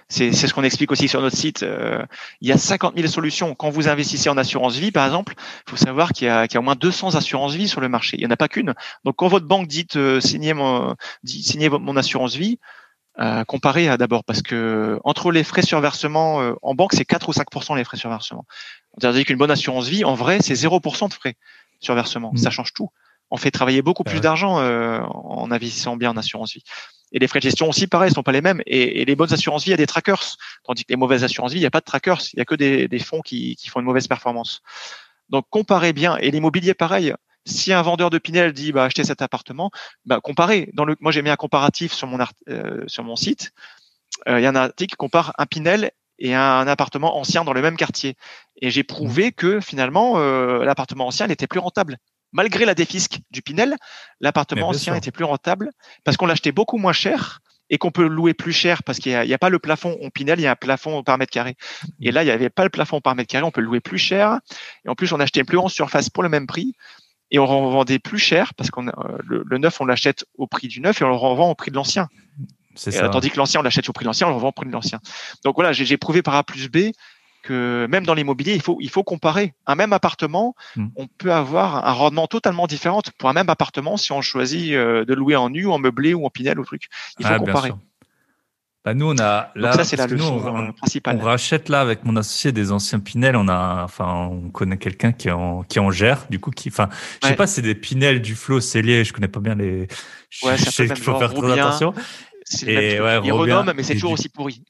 C'est, c'est ce qu'on explique aussi sur notre site. Euh, il y a cinquante mille solutions. Quand vous investissez en assurance vie, par exemple, il faut savoir qu'il y a, qu'il y a au moins deux cents assurances vie sur le marché. Il n'y en a pas qu'une. Donc, quand votre banque dit euh, signez mon, dit, signez mon assurance vie, euh, comparez à d'abord, parce que entre les frais sur versement euh, en banque, c'est quatre ou cinq pour cent les frais sur versement. C'est-à-dire qu'une bonne assurance vie, en vrai, c'est zéro pour cent de frais sur versement. Mmh. Ça change tout. On fait travailler beaucoup plus ouais. d'argent euh, en investissant bien en assurance vie. Et les frais de gestion aussi, pareil, sont pas les mêmes. Et, et les bonnes assurances vie, il y a des trackers. Tandis que les mauvaises assurances vie, il n'y a pas de trackers. Il y a que des, des fonds qui, qui font une mauvaise performance. Donc, comparez bien. Et l'immobilier, pareil. Si un vendeur de Pinel dit, bah, achetez cet appartement, bah, comparez. Dans le, moi, j'ai mis un comparatif sur mon, art, euh, sur mon site. Euh, il y a un article qui compare un Pinel et un appartement ancien dans le même quartier. Et j'ai prouvé que finalement, euh, l'appartement ancien, il était plus rentable. Malgré la défisque du Pinel, l'appartement ancien sûr. était plus rentable parce qu'on l'achetait beaucoup moins cher et qu'on peut le louer plus cher parce qu'il n'y a, a pas le plafond au Pinel, il y a un plafond par mètre carré. Et là, il n'y avait pas le plafond par mètre carré, on peut le louer plus cher. Et en plus, on achetait une plus grande surface pour le même prix et on revendait plus cher parce qu'on euh, le, le neuf, on l'achète au prix du neuf et on le revend au prix de l'ancien. C'est et, ça. Euh, tandis que l'ancien, on l'achète au prix de l'ancien, on le revend au prix de l'ancien. Donc voilà, j'ai, j'ai prouvé par A plus B que même dans l'immobilier, il faut, il faut comparer. Un même appartement, mmh. on peut avoir un rendement totalement différent pour un même appartement si on choisit euh, de louer en nu, en meublé ou en Pinel ou truc. Il faut ah, comparer. Bah nous, on a là, donc ça, c'est la leçon nous, on, principale. On rachète là avec mon associé des anciens Pinel. On a, enfin, on connaît quelqu'un qui en, qui en gère, du coup, qui, enfin, je sais ouais. pas, c'est des Pinel, Duflo, Cellier. Je connais pas bien les. Ouais, je sais qu'il faut faire très attention. C'est et ouais, ils renomment, mais c'est toujours aussi pourri.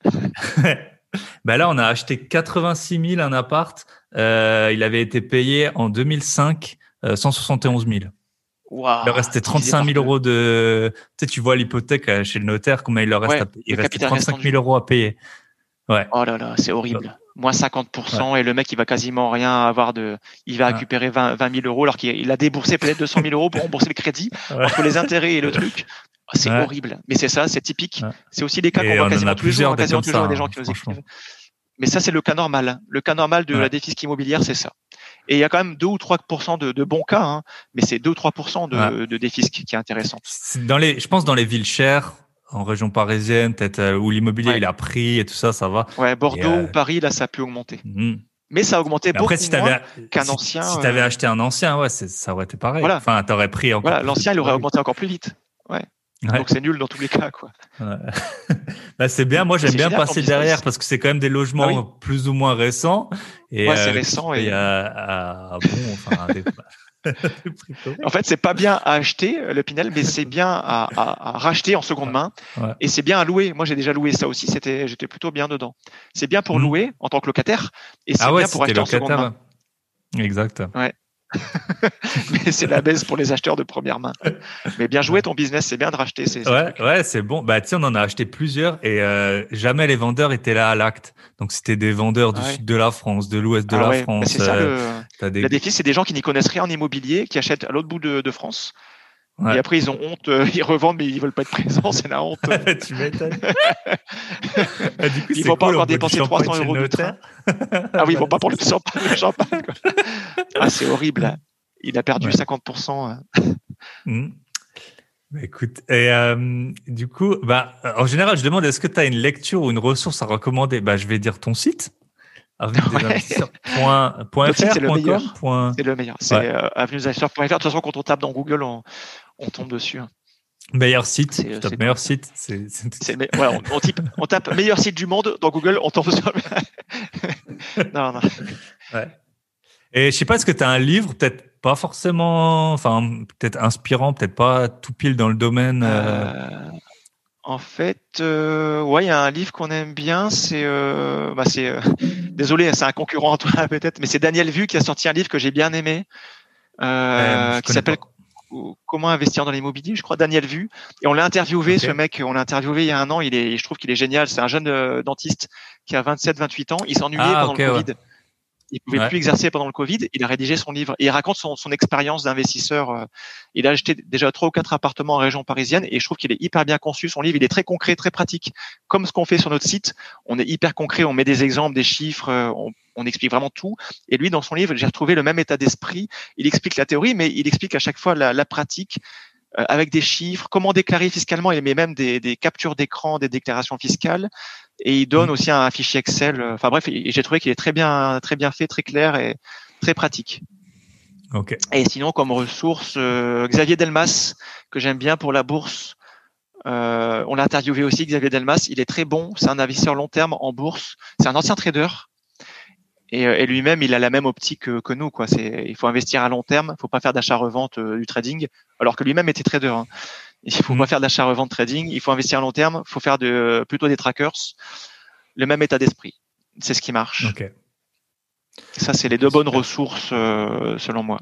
Ben là, on a acheté quatre-vingt-six mille un appart. Euh, il avait été payé en deux mille cinq euh, cent soixante et onze mille. Wow, il leur restait trente-cinq mille euros de. Tu sais, tu vois l'hypothèque chez le notaire, combien il leur reste ouais, à payer. Il restait trente-cinq mille euros à payer. Ouais. Oh là là, c'est horrible. Moins cinquante pour cent ouais. et le mec, il va quasiment rien avoir de. Il va récupérer vingt mille euros alors qu'il a déboursé peut-être deux cent mille euros pour rembourser le crédit ouais. entre les intérêts et le truc. C'est ouais. horrible, mais c'est ça, c'est typique. Ouais. C'est aussi des cas et qu'on voit quasiment tous les jours, quasiment tous les jours, des gens qui nous écrivent. Mais ça, c'est le cas normal. Le cas normal de ouais. la défisque immobilière, c'est ça. Et il y a quand même deux ou trois pour cent de, de bons cas, hein, mais c'est deux ou trois pour cent de, ouais. de défisque qui est intéressant. C'est dans les, je pense dans les villes chères, en région parisienne, peut-être euh, où l'immobilier ouais. il a pris et tout ça, ça va. Ouais, Bordeaux euh... ou Paris, là, ça peut augmenter. Mmh. Mais ça a augmenté mais beaucoup après, si moins qu'un si, ancien. Si tu avais euh... acheté un ancien, ouais, c'est, ça aurait été pareil. Voilà. Enfin, t'aurais pris encore. Voilà, plus l'ancien, vite. il aurait augmenté encore plus vite. Ouais. Ouais. Donc c'est nul dans tous les cas, quoi. Ouais. Bah c'est bien. Moi j'aime c'est bien génial, passer derrière parce que c'est quand même des logements ah oui. plus ou moins récents. Et ouais, c'est euh, récent et. À, à, à bon, enfin. Des... en fait, c'est pas bien à acheter le Pinel, mais c'est bien à, à, à racheter en seconde main. Ouais. Et c'est bien à louer. Moi j'ai déjà loué ça aussi. C'était, j'étais plutôt bien dedans. C'est bien pour mmh. louer en tant que locataire et c'est ah ouais, bien pour acheter locataire. En seconde main. Exact. Ouais. Mais c'est la baisse pour les acheteurs de première main. Mais bien joué ton business, c'est bien de racheter ces, ces ouais, trucs. Ouais, c'est bon. Bah, tu sais, on en a acheté plusieurs et euh, jamais les vendeurs étaient là à l'acte. Donc, c'était des vendeurs du ah ouais. sud de la France, de l'ouest de ah la ouais. France. Bah, c'est ça, euh, le... des... La défi, c'est des gens qui n'y connaissent rien en immobilier, qui achètent à l'autre bout de, de France. Ouais. Et après, ils ont honte, euh, ils revendent, mais ils veulent pas être présents, c'est la honte. Tu m'étonnes. ah, du coup, ils vont pas cool, encore dépenser trois cents euros de train. Ah oui, ils vont pas pour le champagne. Le champagne quoi. Ah, c'est horrible. Hein. Il a perdu ouais. cinquante pour cent. Mmh. Bah, écoute, et euh, du coup, bah, en général, je demande est-ce que tu as une lecture ou une ressource à recommander? Bah, je vais dire ton site. avenue des investisseurs point f r, c'est le meilleur. Point... C'est le meilleur. C'est ouais. euh, avenue des investisseurs point f r. De toute façon, quand on tape dans Google, on, on tombe dessus. Meilleur site. C'est, c'est meilleur site. C'est, c'est... C'est me... ouais, on, on, type, on tape meilleur site du monde dans Google, on tombe sur. non, non. Ouais. Et je sais pas, est-ce que tu as un livre, peut-être pas forcément, enfin, peut-être inspirant, peut-être pas tout pile dans le domaine. Euh... Euh, en fait, euh, ouais, il y a un livre qu'on aime bien, c'est, euh, bah, c'est, euh, désolé, c'est un concurrent à toi peut-être, mais c'est Daniel Vu qui a sorti un livre que j'ai bien aimé, euh, euh, qui s'appelle pas. Comment investir dans l'immobilier, je crois, Daniel Vu. Et on l'a interviewé, okay. ce mec, on l'a interviewé il y a un an, il est, je trouve qu'il est génial, c'est un jeune euh, dentiste qui a vingt-sept vingt-huit ans, il s'ennuyait ah, pendant okay, le Covid. Ouais. Il pouvait ouais. plus exercer pendant le Covid. Il a rédigé son livre et il raconte son, son expérience d'investisseur. Il a acheté déjà trois ou quatre appartements en région parisienne et je trouve qu'il est hyper bien conçu. Son livre, il est très concret, très pratique. Comme ce qu'on fait sur notre site, on est hyper concret. On met des exemples, des chiffres, on, on explique vraiment tout. Et lui, dans son livre, j'ai retrouvé le même état d'esprit. Il explique la théorie, mais il explique à chaque fois la, la pratique euh, avec des chiffres, comment déclarer fiscalement. Il met même des, des captures d'écran, des déclarations fiscales. et il donne mmh. aussi un fichier Excel. Enfin bref, j'ai trouvé qu'il est très bien, très bien fait, très clair et très pratique. Okay. Et sinon, comme ressource, euh, Xavier Delmas, que j'aime bien pour la bourse. Euh, on l'a interviewé aussi, Xavier Delmas. Il est très bon. C'est un investisseur long terme en bourse. C'est un ancien trader. Et, et lui-même, il a la même optique que, que nous, quoi. C'est, il faut investir à long terme. Il faut pas faire d'achat-revente euh, du trading. Alors que lui-même était trader. Hein. Il faut mmh. pas faire d'achat-revente trading. Il faut investir à long terme. Il faut faire de, plutôt des trackers. Le même état d'esprit. C'est ce qui marche. Okay. Ça, c'est les deux bonnes ressources, euh, selon moi.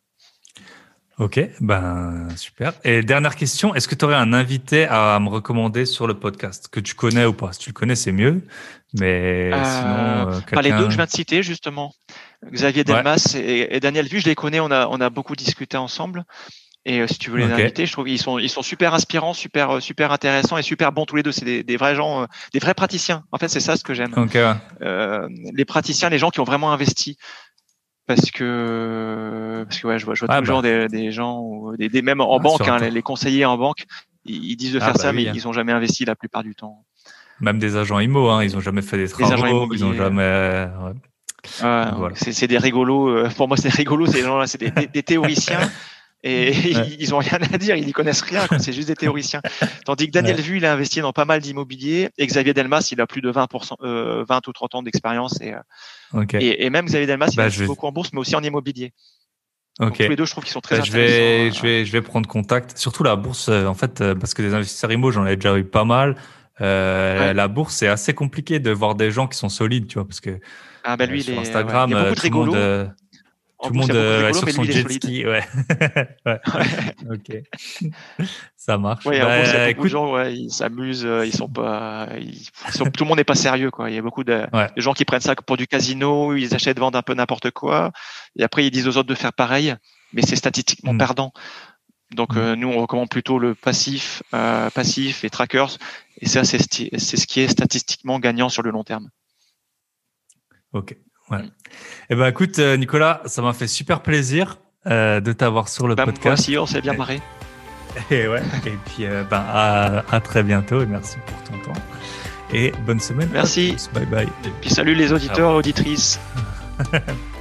Ok, ben super. Et dernière question, est-ce que tu aurais un invité à me recommander sur le podcast que tu connais ou pas? Si tu le connais, c'est mieux. Mais euh, sinon, euh, quelqu'un... les deux que je viens de citer justement, Xavier Delmas ouais. et, et Daniel Vu, je les connais. On a on a beaucoup discuté ensemble. Et euh, si tu veux les okay. inviter, je trouve qu'ils sont ils sont super inspirants, super super intéressants et super bons tous les deux. C'est des, des vrais gens, euh, des vrais praticiens. En fait, c'est ça ce que j'aime. Okay, ouais. euh, les praticiens, les gens qui ont vraiment investi. Parce que parce que ouais, je vois je vois ah toujours bah. des des gens des, des même en ah, banque, hein, les, les conseillers en banque, ils, ils disent de faire ah bah ça, oui, mais hein. ils ont jamais investi la plupart du temps. Même des agents immo, hein, ils ont jamais fait des travaux, des ils ont jamais. Ouais. Euh, voilà. C'est c'est des rigolos. Pour moi, c'est des rigolos. Ces gens-là, c'est des, des, des théoriciens. Et ouais. ils ont rien à dire, ils n'y connaissent rien, c'est juste des théoriciens. Tandis que Daniel ouais. Vu, il a investi dans pas mal d'immobilier, et Xavier Delmas, il a plus de vingt pour cent, euh, vingt ou trente ans d'expérience, et, okay. et, et même Xavier Delmas, il bah, investit vais... beaucoup en bourse, mais aussi en immobilier. Okay. Donc, tous les deux, je trouve qu'ils sont très bah, je intéressants. Vais, je vais, je vais prendre contact. Surtout la bourse, en fait, parce que des investisseurs immo, j'en ai déjà eu pas mal. Euh, ouais. La bourse, c'est assez compliqué de voir des gens qui sont solides, tu vois, parce que ah, bah, lui, euh, sur est... Instagram, ouais. Il y a beaucoup de rigolos. Euh, Tout le monde euh, rigolo, sur son jet ski, ouais. ouais. Ok, ça marche. Ouais, bah, en gros, il y a beaucoup écoute... de gens, ouais, ils s'amusent, ils sont pas, ils sont... tout le monde n'est pas sérieux, quoi. Il y a beaucoup de... ouais. de gens qui prennent ça pour du casino, ils achètent, vendent un peu n'importe quoi, et après ils disent aux autres de faire pareil, mais c'est statistiquement mm. perdant. Donc mm. euh, nous, on recommande plutôt le passif, euh, passif et trackers, et ça, c'est sti... c'est ce qui est statistiquement gagnant sur le long terme. Ok. Ouais. Eh ben, écoute, Nicolas, ça m'a fait super plaisir euh, de t'avoir sur le bah, podcast. Moi aussi, on s'est bien marré. Et ouais. Et puis, euh, ben, à, à très bientôt et merci pour ton temps. Et bonne semaine. Merci. Bye bye. Et puis salut les auditeurs et auditrices.